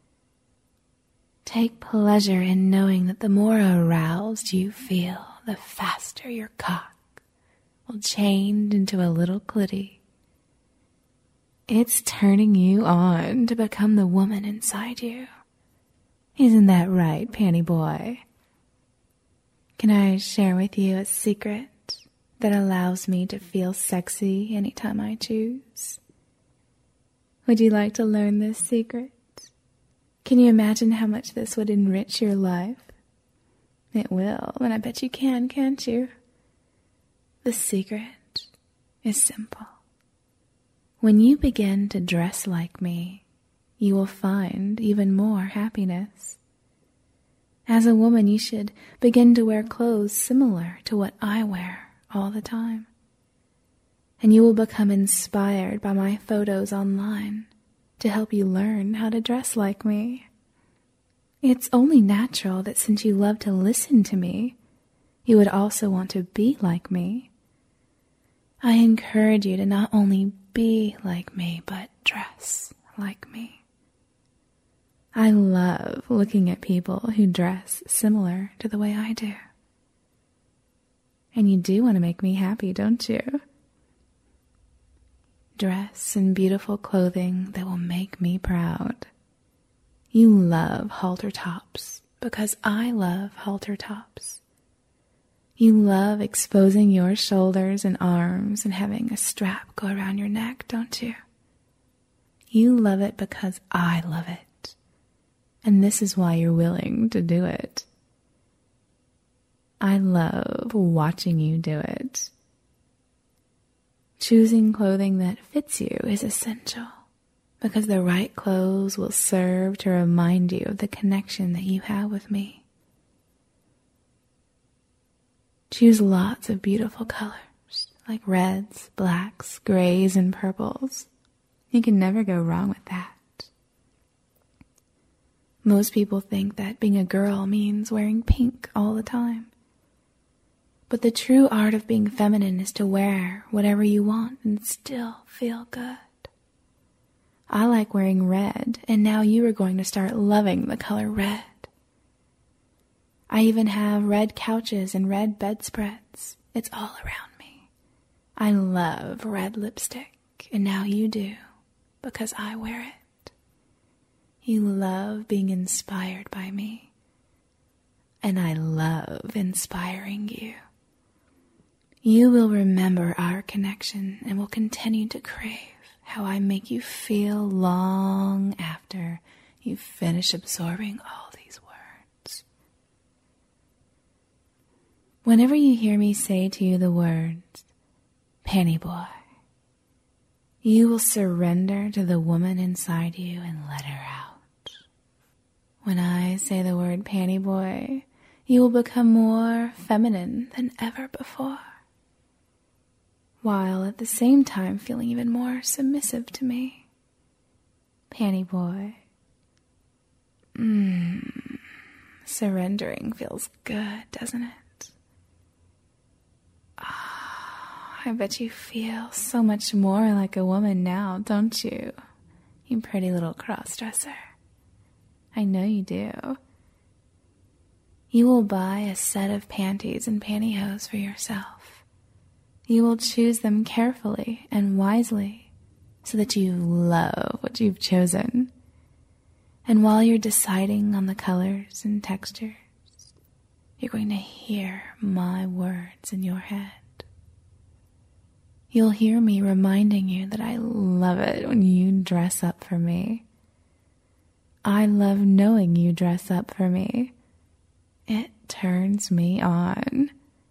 Take pleasure in knowing that the more aroused you feel, the faster your cock will change into a little clitty. It's turning you on to become the woman inside you. Isn't that right, Panty Boy? Can I share with you a secret that allows me to feel sexy anytime I choose? Would you like to learn this secret? Can you imagine how much this would enrich your life? It will, and I bet you can, can't you? The secret is simple. When you begin to dress like me, you will find even more happiness. As a woman, you should begin to wear clothes similar to what I wear all the time. And you will become inspired by my photos online to help you learn how to dress like me. It's only natural that since you love to listen to me, you would also want to be like me. I encourage you to not only be like me, but dress like me. I love looking at people who dress similar to the way I do. And you do want to make me happy, don't you? Dress in beautiful clothing that will make me proud. You love halter tops because I love halter tops. You love exposing your shoulders and arms and having a strap go around your neck, don't you? You love it because I love it. And this is why you're willing to do it. I love watching you do it. Choosing clothing that fits you is essential because the right clothes will serve to remind you of the connection that you have with me. Choose lots of beautiful colors like reds, blacks, grays, and purples. You can never go wrong with that. Most people think that being a girl means wearing pink all the time. But the true art of being feminine is to wear whatever you want and still feel good. I like wearing red, and now you are going to start loving the color red. I even have red couches and red bedspreads. It's all around me. I love red lipstick, and now you do, because I wear it. You love being inspired by me, and I love inspiring you. You will remember our connection and will continue to crave how I make you feel long after you finish absorbing all these words. Whenever you hear me say to you the words, Panty Boy, you will surrender to the woman inside you and let her out. When I say the word Panty Boy, you will become more feminine than ever before, while at the same time feeling even more submissive to me. Panty Boy. Surrendering feels good, doesn't it? I bet you feel so much more like a woman now, don't you? You pretty little cross-dresser. I know you do. You will buy a set of panties and pantyhose for yourself. You will choose them carefully and wisely so that you love what you've chosen. And while you're deciding on the colors and textures, you're going to hear my words in your head. You'll hear me reminding you that I love it when you dress up for me. I love knowing you dress up for me. It turns me on.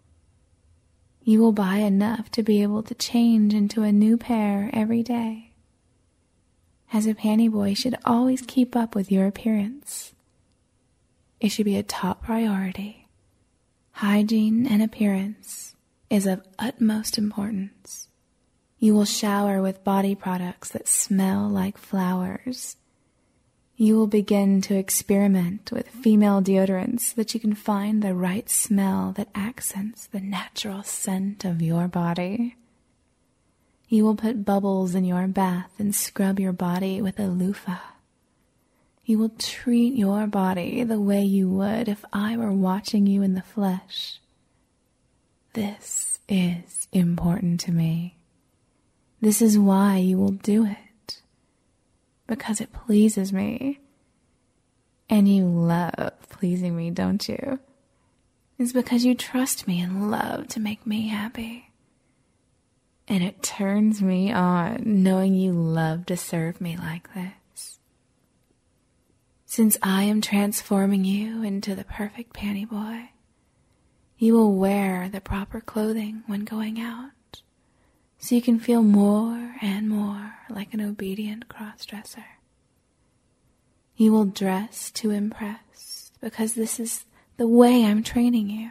You will buy enough to be able to change into a new pair every day. As a panty boy should always keep up with your appearance. It should be a top priority. Hygiene and appearance is of utmost importance. You will shower with body products that smell like flowers. You will begin to experiment with female deodorants so that you can find the right smell that accents the natural scent of your body. You will put bubbles in your bath and scrub your body with a loofah. You will treat your body the way you would if I were watching you in the flesh. This is important to me. This is why you will do it. Because it pleases me. And you love pleasing me, don't you? It's because you trust me and love to make me happy. And it turns me on knowing you love to serve me like this. Since I am transforming you into the perfect panty boy, you will wear the proper clothing when going out. So you can feel more and more like an obedient cross-dresser. You will dress to impress because this is the way I'm training you.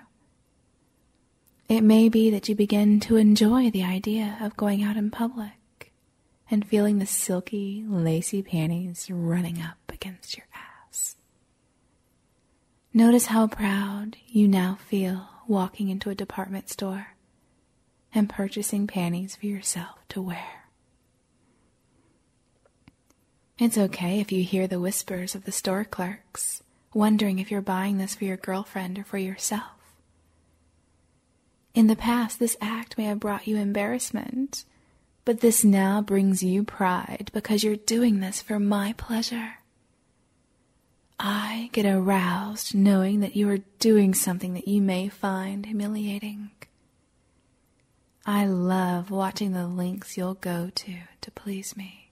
It may be that you begin to enjoy the idea of going out in public and feeling the silky, lacy panties running up against your ass. Notice how proud you now feel walking into a department store and purchasing panties for yourself to wear. It's okay if you hear the whispers of the store clerks, wondering if you're buying this for your girlfriend or for yourself. In the past, this act may have brought you embarrassment, but this now brings you pride because you're doing this for my pleasure. I get aroused knowing that you are doing something that you may find humiliating. I love watching the lengths you'll go to please me.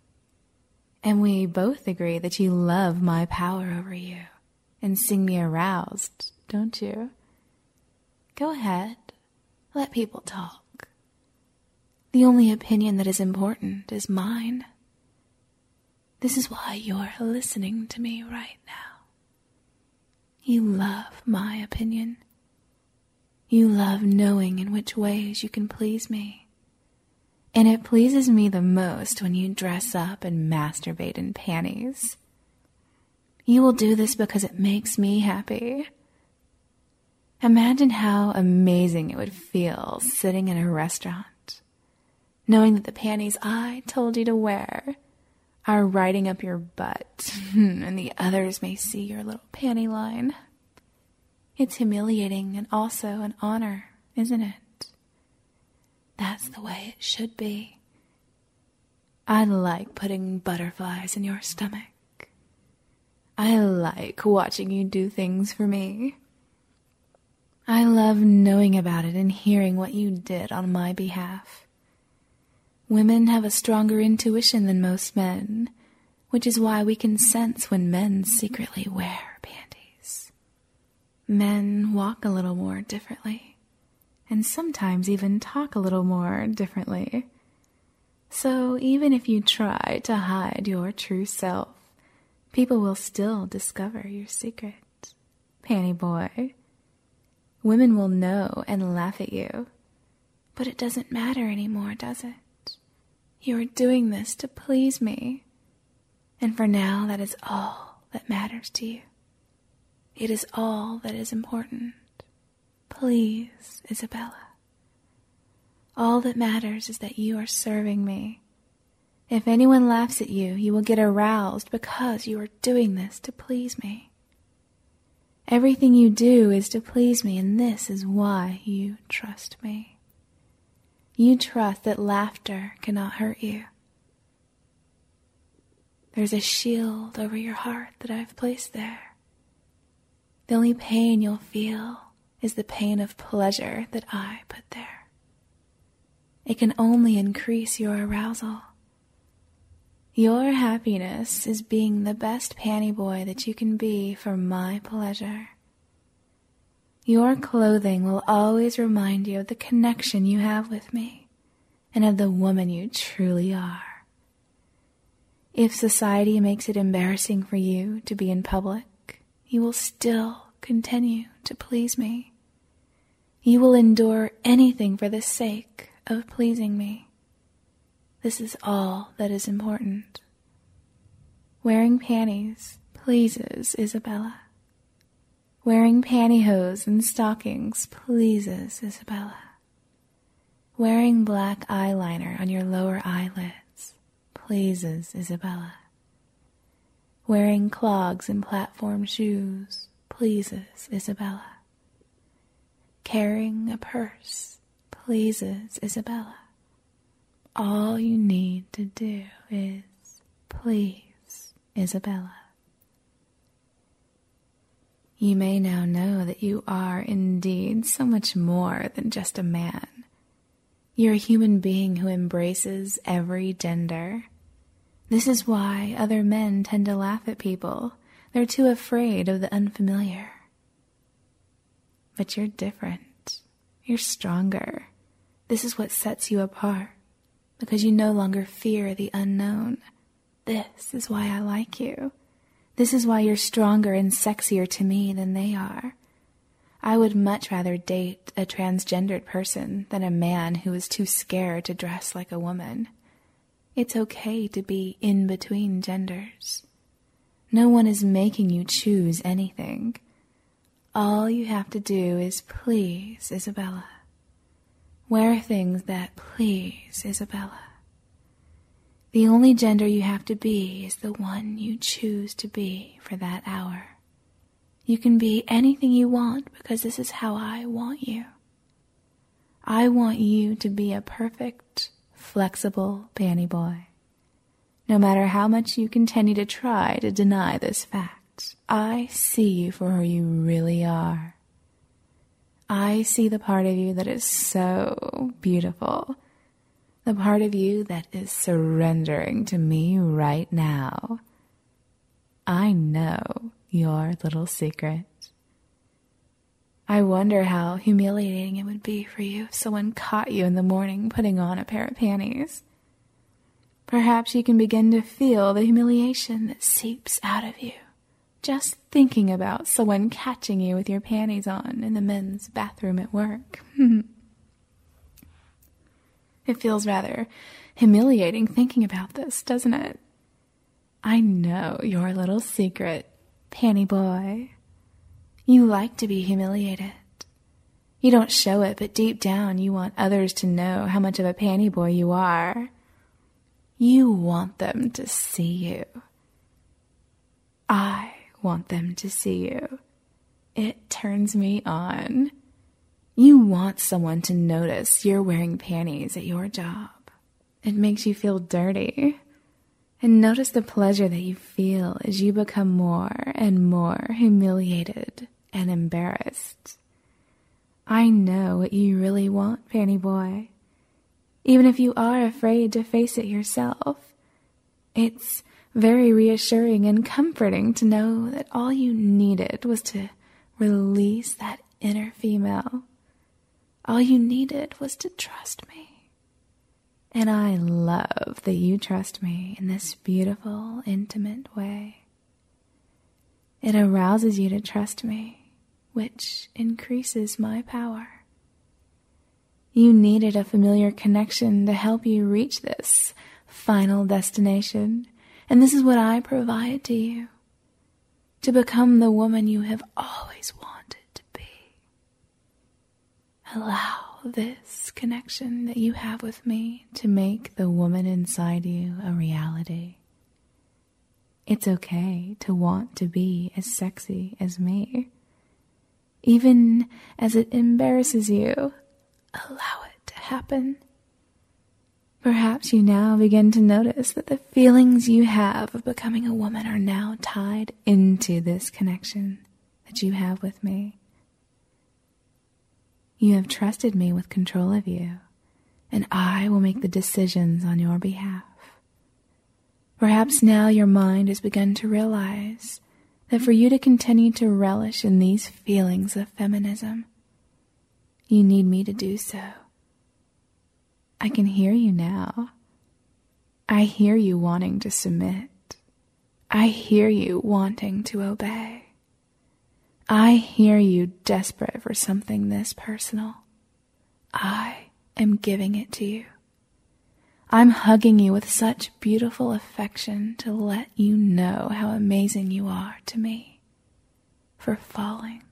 And we both agree that you love my power over you and sing me aroused, don't you? Go ahead, let people talk. The only opinion that is important is mine. This is why you're listening to me right now. You love my opinion. You love knowing in which ways you can please me. And it pleases me the most when you dress up and masturbate in panties. You will do this because it makes me happy. Imagine how amazing it would feel sitting in a restaurant, knowing that the panties I told you to wear are riding up your butt, and the others may see your little panty line. It's humiliating and also an honor, isn't it? That's the way it should be. I like putting butterflies in your stomach. I like watching you do things for me. I love knowing about it and hearing what you did on my behalf. Women have a stronger intuition than most men, which is why we can sense when men secretly wear panties. Men walk a little more differently, and sometimes even talk a little more differently. So even if you try to hide your true self, people will still discover your secret. Panty boy. Women will know and laugh at you, but it doesn't matter anymore, does it? You are doing this to please me, and for now that is all that matters to you. It is all that is important. Please, Isabella. All that matters is that you are serving me. If anyone laughs at you, you will get aroused because you are doing this to please me. Everything you do is to please me, and this is why you trust me. You trust that laughter cannot hurt you. There's a shield over your heart that I've placed there. The only pain you'll feel is the pain of pleasure that I put there. It can only increase your arousal. Your happiness is being the best panty boy that you can be for my pleasure. Your clothing will always remind you of the connection you have with me and of the woman you truly are. If society makes it embarrassing for you to be in public, you will still continue to please me. You will endure anything for the sake of pleasing me. This is all that is important. Wearing panties pleases Isabella. Wearing pantyhose and stockings pleases Isabella. Wearing black eyeliner on your lower eyelids pleases Isabella. Wearing clogs and platform shoes pleases Isabella. Carrying a purse pleases Isabella. All you need to do is please Isabella. You may now know that you are indeed so much more than just a man. You're a human being who embraces every gender. This is why other men tend to laugh at people. They're too afraid of the unfamiliar. But you're different. You're stronger. This is what sets you apart, because you no longer fear the unknown. This is why I like you. This is why you're stronger and sexier to me than they are. I would much rather date a transgendered person than a man who is too scared to dress like a woman. It's okay to be in between genders. No one is making you choose anything. All you have to do is please Isabella. Wear things that please Isabella. The only gender you have to be is the one you choose to be for that hour. You can be anything you want because this is how I want you. I want you to be a perfect, flexible panty boy. No matter how much you continue to try to deny this fact, I see you for who you really are. I see the part of you that is so beautiful. The part of you that is surrendering to me right now. I know your little secret. I wonder how humiliating it would be for you if someone caught you in the morning putting on a pair of panties. Perhaps you can begin to feel the humiliation that seeps out of you, just thinking about someone catching you with your panties on in the men's bathroom at work. It feels rather humiliating thinking about this, doesn't it? I know your little secret, panty boy. You like to be humiliated. You don't show it, but deep down you want others to know how much of a panty boy you are. You want them to see you. I want them to see you. It turns me on. You want someone to notice you're wearing panties at your job. It makes you feel dirty. And notice the pleasure that you feel as you become more and more humiliated and embarrassed. I know what you really want, panty boy. Even if you are afraid to face it yourself, it's very reassuring and comforting to know that all you needed was to release that inner female. All you needed was to trust me. And I love that you trust me in this beautiful, intimate way. It arouses you to trust me, which increases my power. You needed a familiar connection to help you reach this final destination, and this is what I provide to you, to become the woman you have always wanted to be. Allow this connection that you have with me to make the woman inside you a reality. It's okay to want to be as sexy as me. Even as it embarrasses you, allow it to happen. Perhaps you now begin to notice that the feelings you have of becoming a woman are now tied into this connection that you have with me. You have trusted me with control of you, and I will make the decisions on your behalf. Perhaps now your mind has begun to realize that for you to continue to relish in these feelings of feminism, you need me to do so. I can hear you now. I hear you wanting to submit. I hear you wanting to obey. I hear you desperate for something this personal. I am giving it to you. I'm hugging you with such beautiful affection to let you know how amazing you are to me. For falling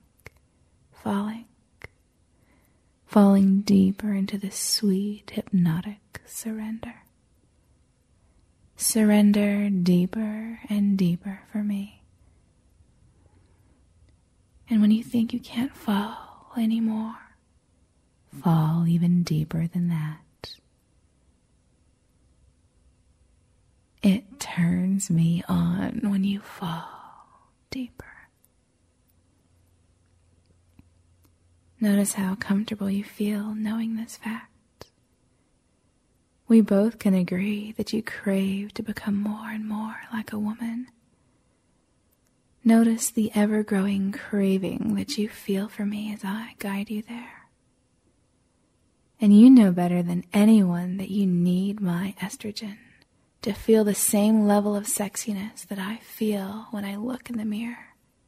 deeper into this sweet, hypnotic surrender. Surrender deeper and deeper for me. And when you think you can't fall anymore, fall even deeper than that. It turns me on when you fall deeper. Notice how comfortable you feel knowing this fact. We both can agree that you crave to become more and more like a woman. Notice the ever-growing craving that you feel for me as I guide you there. And you know better than anyone that you need my estrogen to feel the same level of sexiness that I feel when I look in the mirror.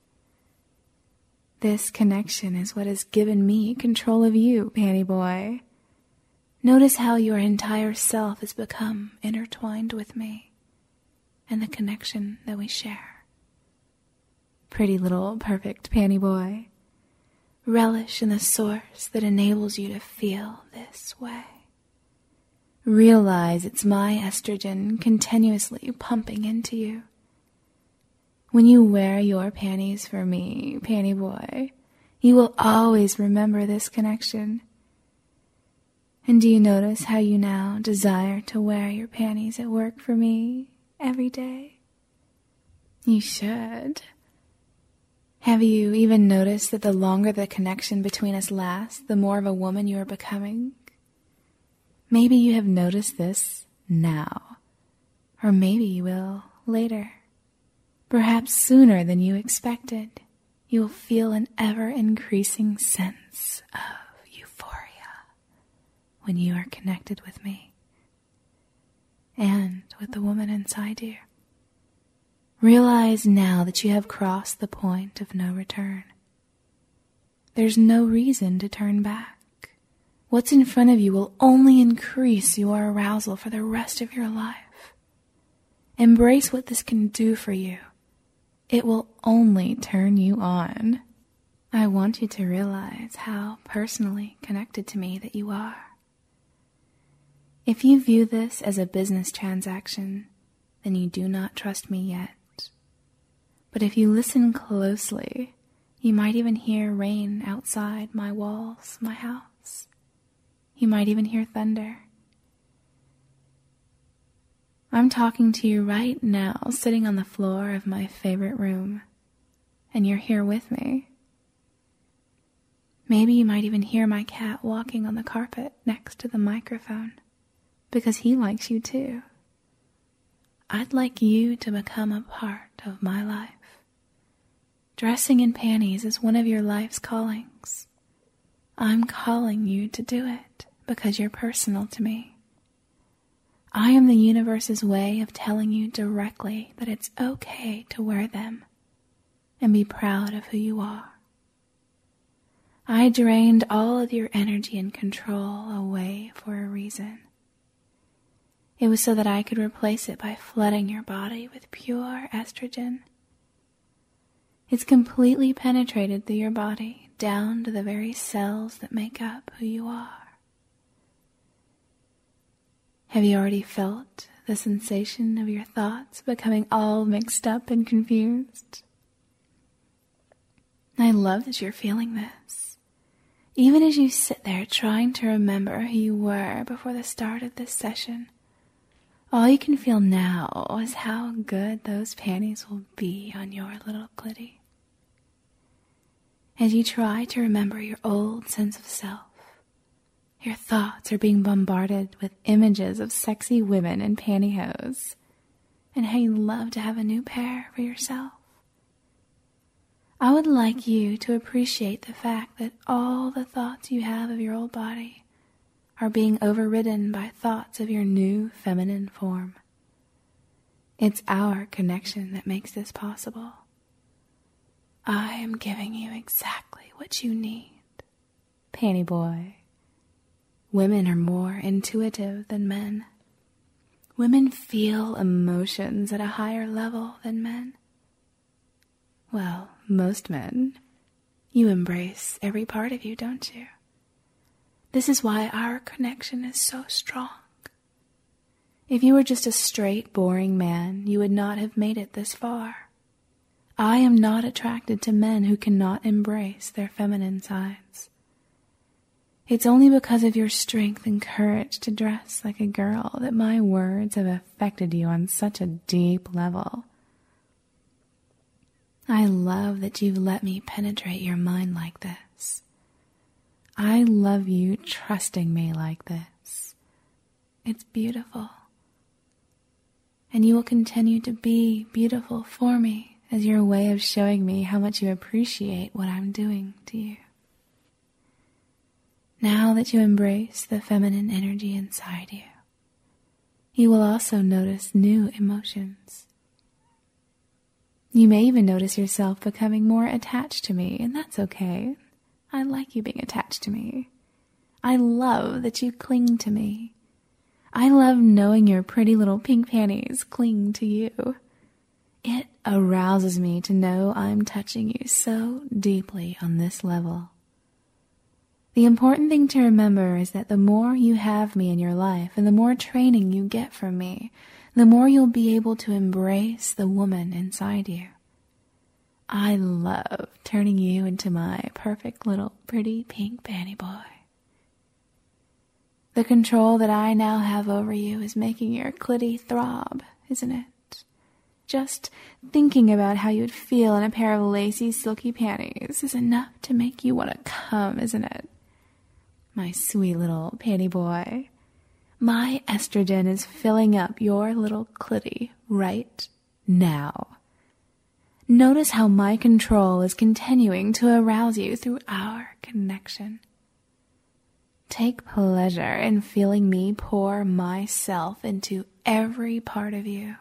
This connection is what has given me control of you, Panty Boy. Notice how your entire self has become intertwined with me and the connection that we share. Pretty little perfect Panty Boy, relish in the source that enables you to feel this way. Realize it's my estrogen continuously pumping into you. When you wear your panties for me, Panty Boy, you will always remember this connection. And do you notice how you now desire to wear your panties at work for me every day? You should. Have you even noticed that the longer the connection between us lasts, the more of a woman you are becoming? Maybe you have noticed this now, or maybe you will later. Perhaps sooner than you expected, you will feel an ever-increasing sense of euphoria when you are connected with me and with the woman inside you. Realize now that you have crossed the point of no return. There's no reason to turn back. What's in front of you will only increase your arousal for the rest of your life. Embrace what this can do for you. It will only turn you on. I want you to realize how personally connected to me that you are. If you view this as a business transaction, then you do not trust me yet. But if you listen closely, you might even hear rain outside my walls, my house. You might even hear thunder. I'm talking to you right now, sitting on the floor of my favorite room, and you're here with me. Maybe you might even hear my cat walking on the carpet next to the microphone, because he likes you too. I'd like you to become a part of my life. Dressing in panties is one of your life's callings. I'm calling you to do it because you're personal to me. I am the universe's way of telling you directly that it's okay to wear them and be proud of who you are. I drained all of your energy and control away for a reason. It was so that I could replace it by flooding your body with pure estrogen. It's completely penetrated through your body, down to the very cells that make up who you are. Have you already felt the sensation of your thoughts becoming all mixed up and confused? I love that you're feeling this. Even as you sit there trying to remember who you were before the start of this session, all you can feel now is how good those panties will be on your little clitty. As you try to remember your old sense of self, your thoughts are being bombarded with images of sexy women in pantyhose and how you love to have a new pair for yourself. I would like you to appreciate the fact that all the thoughts you have of your old body are being overridden by thoughts of your new feminine form. It's our connection that makes this possible. I am giving you exactly what you need, Panty Boy. Women are more intuitive than men. Women feel emotions at a higher level than men. Well, most men. You embrace every part of you, don't you? This is why our connection is so strong. If you were just a straight, boring man, you would not have made it this far. I am not attracted to men who cannot embrace their feminine sides. It's only because of your strength and courage to dress like a girl that my words have affected you on such a deep level. I love that you've let me penetrate your mind like this. I love you trusting me like this. It's beautiful. And you will continue to be beautiful for me as your way of showing me how much you appreciate what I'm doing to you. Now that you embrace the feminine energy inside you, you will also notice new emotions. You may even notice yourself becoming more attached to me, and that's okay. I like you being attached to me. I love that you cling to me. I love knowing your pretty little pink panties cling to you. It arouses me to know I'm touching you so deeply on this level. The important thing to remember is that the more you have me in your life and the more training you get from me, the more you'll be able to embrace the woman inside you. I love turning you into my perfect little pretty pink panty boy. The control that I now have over you is making your clitty throb, isn't it? Just thinking about how you'd feel in a pair of lacy, silky panties is enough to make you want to come, isn't it? My sweet little panty boy. My estrogen is filling up your little clitty right now. Notice how my control is continuing to arouse you through our connection. Take pleasure in feeling me pour myself into every part of you.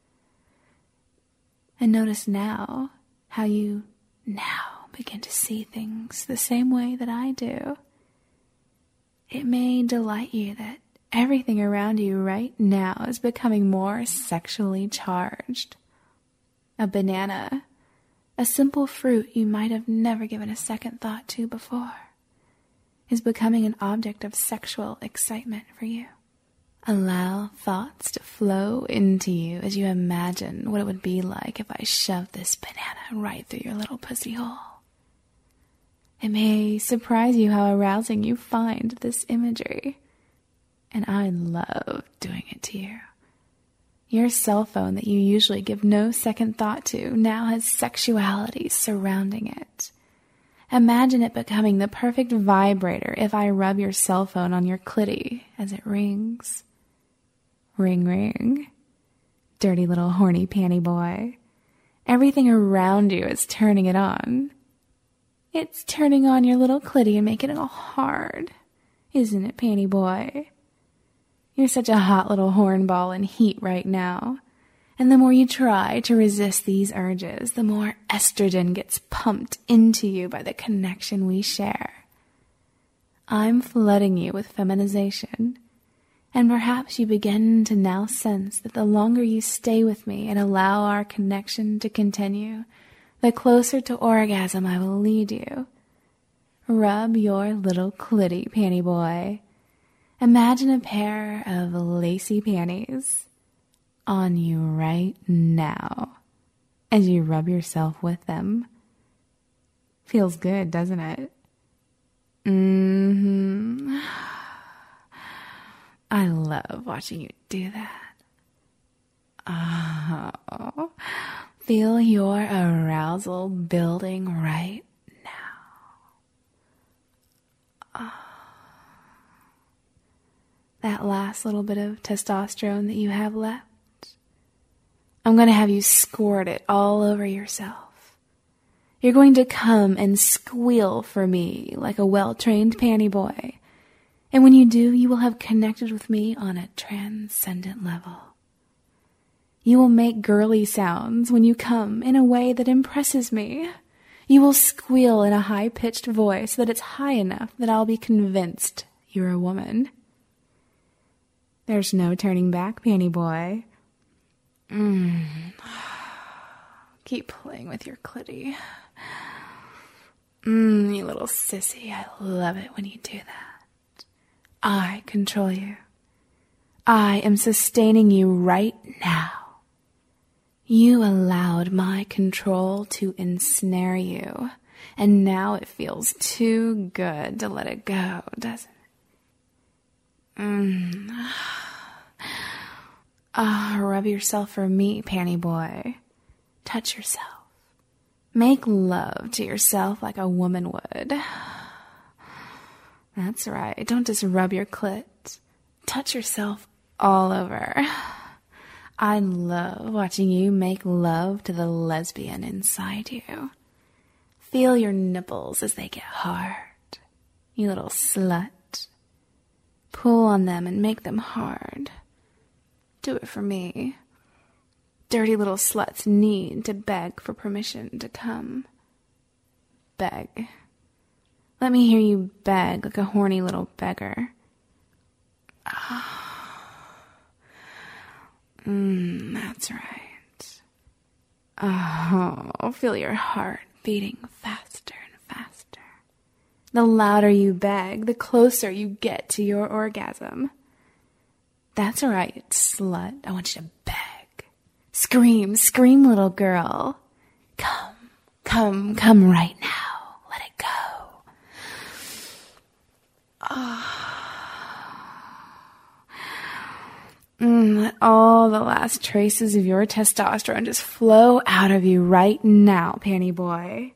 And notice now how you now begin to see things the same way that I do. It may delight you that everything around you right now is becoming more sexually charged. A banana, a simple fruit you might have never given a second thought to before, is becoming an object of sexual excitement for you. Allow thoughts to flow into you as you imagine what it would be like if I shoved this banana right through your little pussy hole. It may surprise you how arousing you find this imagery, and I love doing it to you. Your cell phone that you usually give no second thought to now has sexuality surrounding it. Imagine it becoming the perfect vibrator if I rub your cell phone on your clitty as it rings. Ring, ring. Dirty little horny panty boy. Everything around you is turning it on. It's turning on your little clitty and making it all hard. Isn't it, panty boy? You're such a hot little hornball in heat right now. And the more you try to resist these urges, the more estrogen gets pumped into you by the connection we share. I'm flooding you with feminization, and perhaps you begin to now sense that the longer you stay with me and allow our connection to continue, the closer to orgasm I will lead you. Rub your little clitty, panty boy. Imagine a pair of lacy panties on you right now as you rub yourself with them. Feels good, doesn't it? I love watching you do that. Oh, feel your arousal building right now. that last little bit of testosterone that you have left. I'm going to have you squirt it all over yourself. You're going to come and squeal for me like a well-trained panty boy. And when you do, you will have connected with me on a transcendent level. You will make girly sounds when you come in a way that impresses me. You will squeal in a high-pitched voice that it's high enough that I'll be convinced you're a woman. There's no turning back, panty boy. Keep playing with your clitty. You little sissy. I love it when you do that. I control you. I am sustaining you right now. You allowed my control to ensnare you, and now it feels too good to let it go, doesn't it? Rub yourself for me, panty boy. Touch yourself. Make love to yourself like a woman would. That's right. Don't just rub your clit. Touch yourself all over. I love watching you make love to the lesbian inside you. Feel your nipples as they get hard. You little slut. Pull on them and make them hard. Do it for me. Dirty little sluts need to beg for permission to come. Beg. Let me hear you beg like a horny little beggar. That's right. Oh, feel your heart beating faster and faster. The louder you beg, the closer you get to your orgasm. That's right, slut. I want you to beg. Scream, scream, little girl. Come right now. Let it go. Let all the last traces of your testosterone just flow out of you right now, panty boy.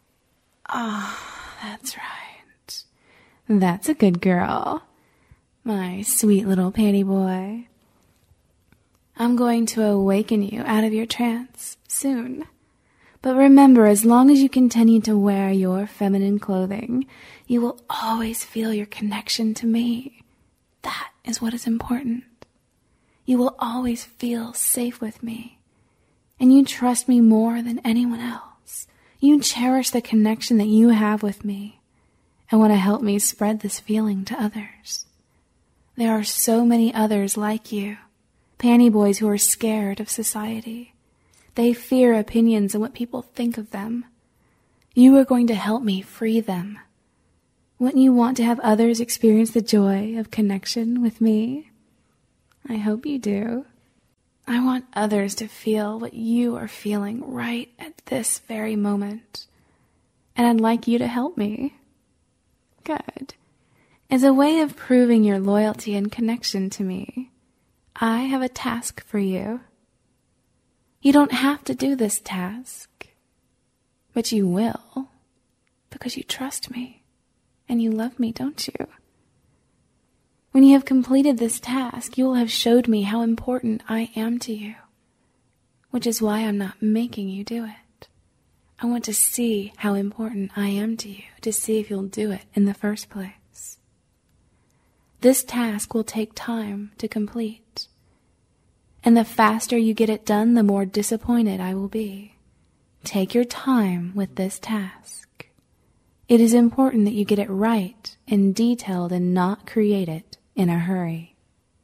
That's right. That's a good girl. My sweet little panty boy. I'm going to awaken you out of your trance soon. But remember, as long as you continue to wear your feminine clothing, you will always feel your connection to me. That is what is important. You will always feel safe with me. And you trust me more than anyone else. You cherish the connection that you have with me and want to help me spread this feeling to others. There are so many others like you, panty boys who are scared of society. They fear opinions and what people think of them. You are going to help me free them. Wouldn't you want to have others experience the joy of connection with me? I hope you do. I want others to feel what you are feeling right at this very moment. And I'd like you to help me. Good. As a way of proving your loyalty and connection to me, I have a task for you. You don't have to do this task, but you will, because you trust me and you love me, don't you? When you have completed this task, you will have showed me how important I am to you, which is why I'm not making you do it. I want to see how important I am to you, to see if you'll do it in the first place. This task will take time to complete, and the faster you get it done, the more disappointed I will be. Take your time with this task. It is important that you get it right and detailed and not create it in a hurry.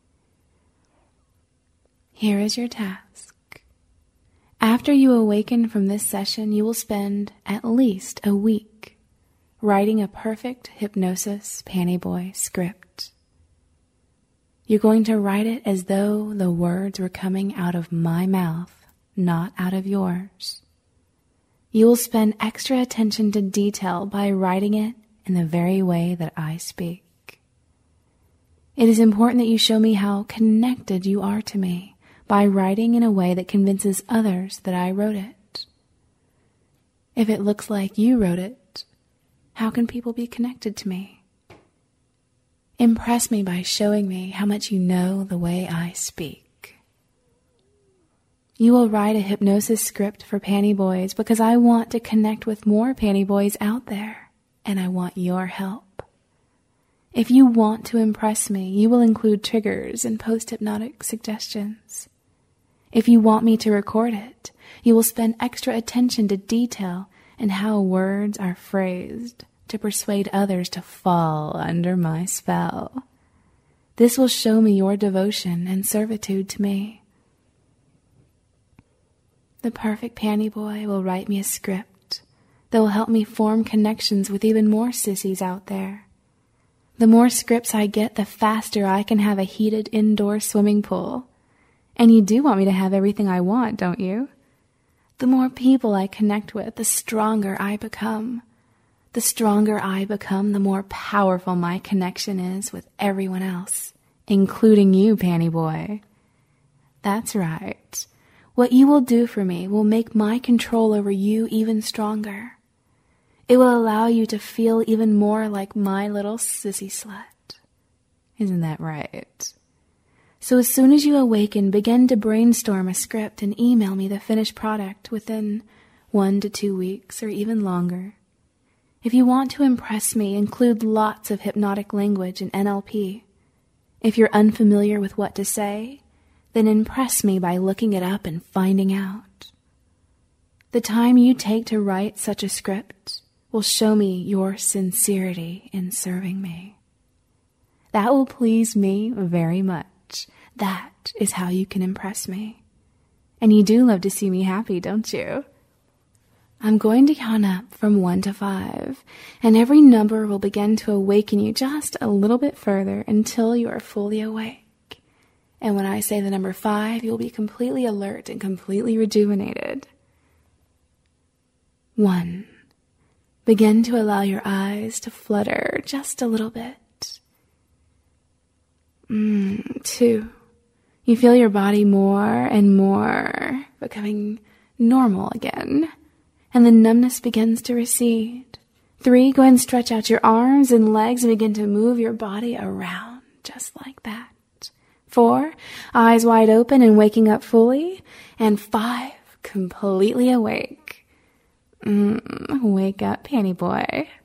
Here is your task. After you awaken from this session, you will spend at least a week writing a perfect hypnosis panty boy script. You're going to write it as though the words were coming out of my mouth, not out of yours. You will spend extra attention to detail by writing it in the very way that I speak. It is important that you show me how connected you are to me by writing in a way that convinces others that I wrote it. If it looks like you wrote it, how can people be connected to me? Impress me by showing me how much you know the way I speak. You will write a hypnosis script for Panty Boys because I want to connect with more Panty Boys out there, and I want your help. If you want to impress me, you will include triggers and post-hypnotic suggestions. If you want me to record it, you will spend extra attention to detail and how words are phrased to persuade others to fall under my spell. This will show me your devotion and servitude to me. The perfect Panty Boy will write me a script that will help me form connections with even more sissies out there. The more scripts I get, the faster I can have a heated indoor swimming pool. And you do want me to have everything I want, don't you? The more people I connect with, the stronger I become. The stronger I become, the more powerful my connection is with everyone else, including you, Panty Boy. That's right. What you will do for me will make my control over you even stronger. It will allow you to feel even more like my little sissy slut. Isn't that right? So as soon as you awaken, begin to brainstorm a script and email me the finished product within 1 to 2 weeks or even longer. If you want to impress me, include lots of hypnotic language and NLP. If you're unfamiliar with what to say, then impress me by looking it up and finding out. The time you take to write such a script will show me your sincerity in serving me. That will please me very much. That is how you can impress me. And you do love to see me happy, don't you? I'm going to count up from 1 to 5, and every number will begin to awaken you just a little bit further until you are fully awake. And when I say the number 5, you'll be completely alert and completely rejuvenated. 1. Begin to allow your eyes to flutter just a little bit. 2. You feel your body more and more becoming normal again. And the numbness begins to recede. 3, go ahead and stretch out your arms and legs and begin to move your body around, just like that. 4, eyes wide open and waking up fully. And 5, completely awake. Wake up, Panty Boy.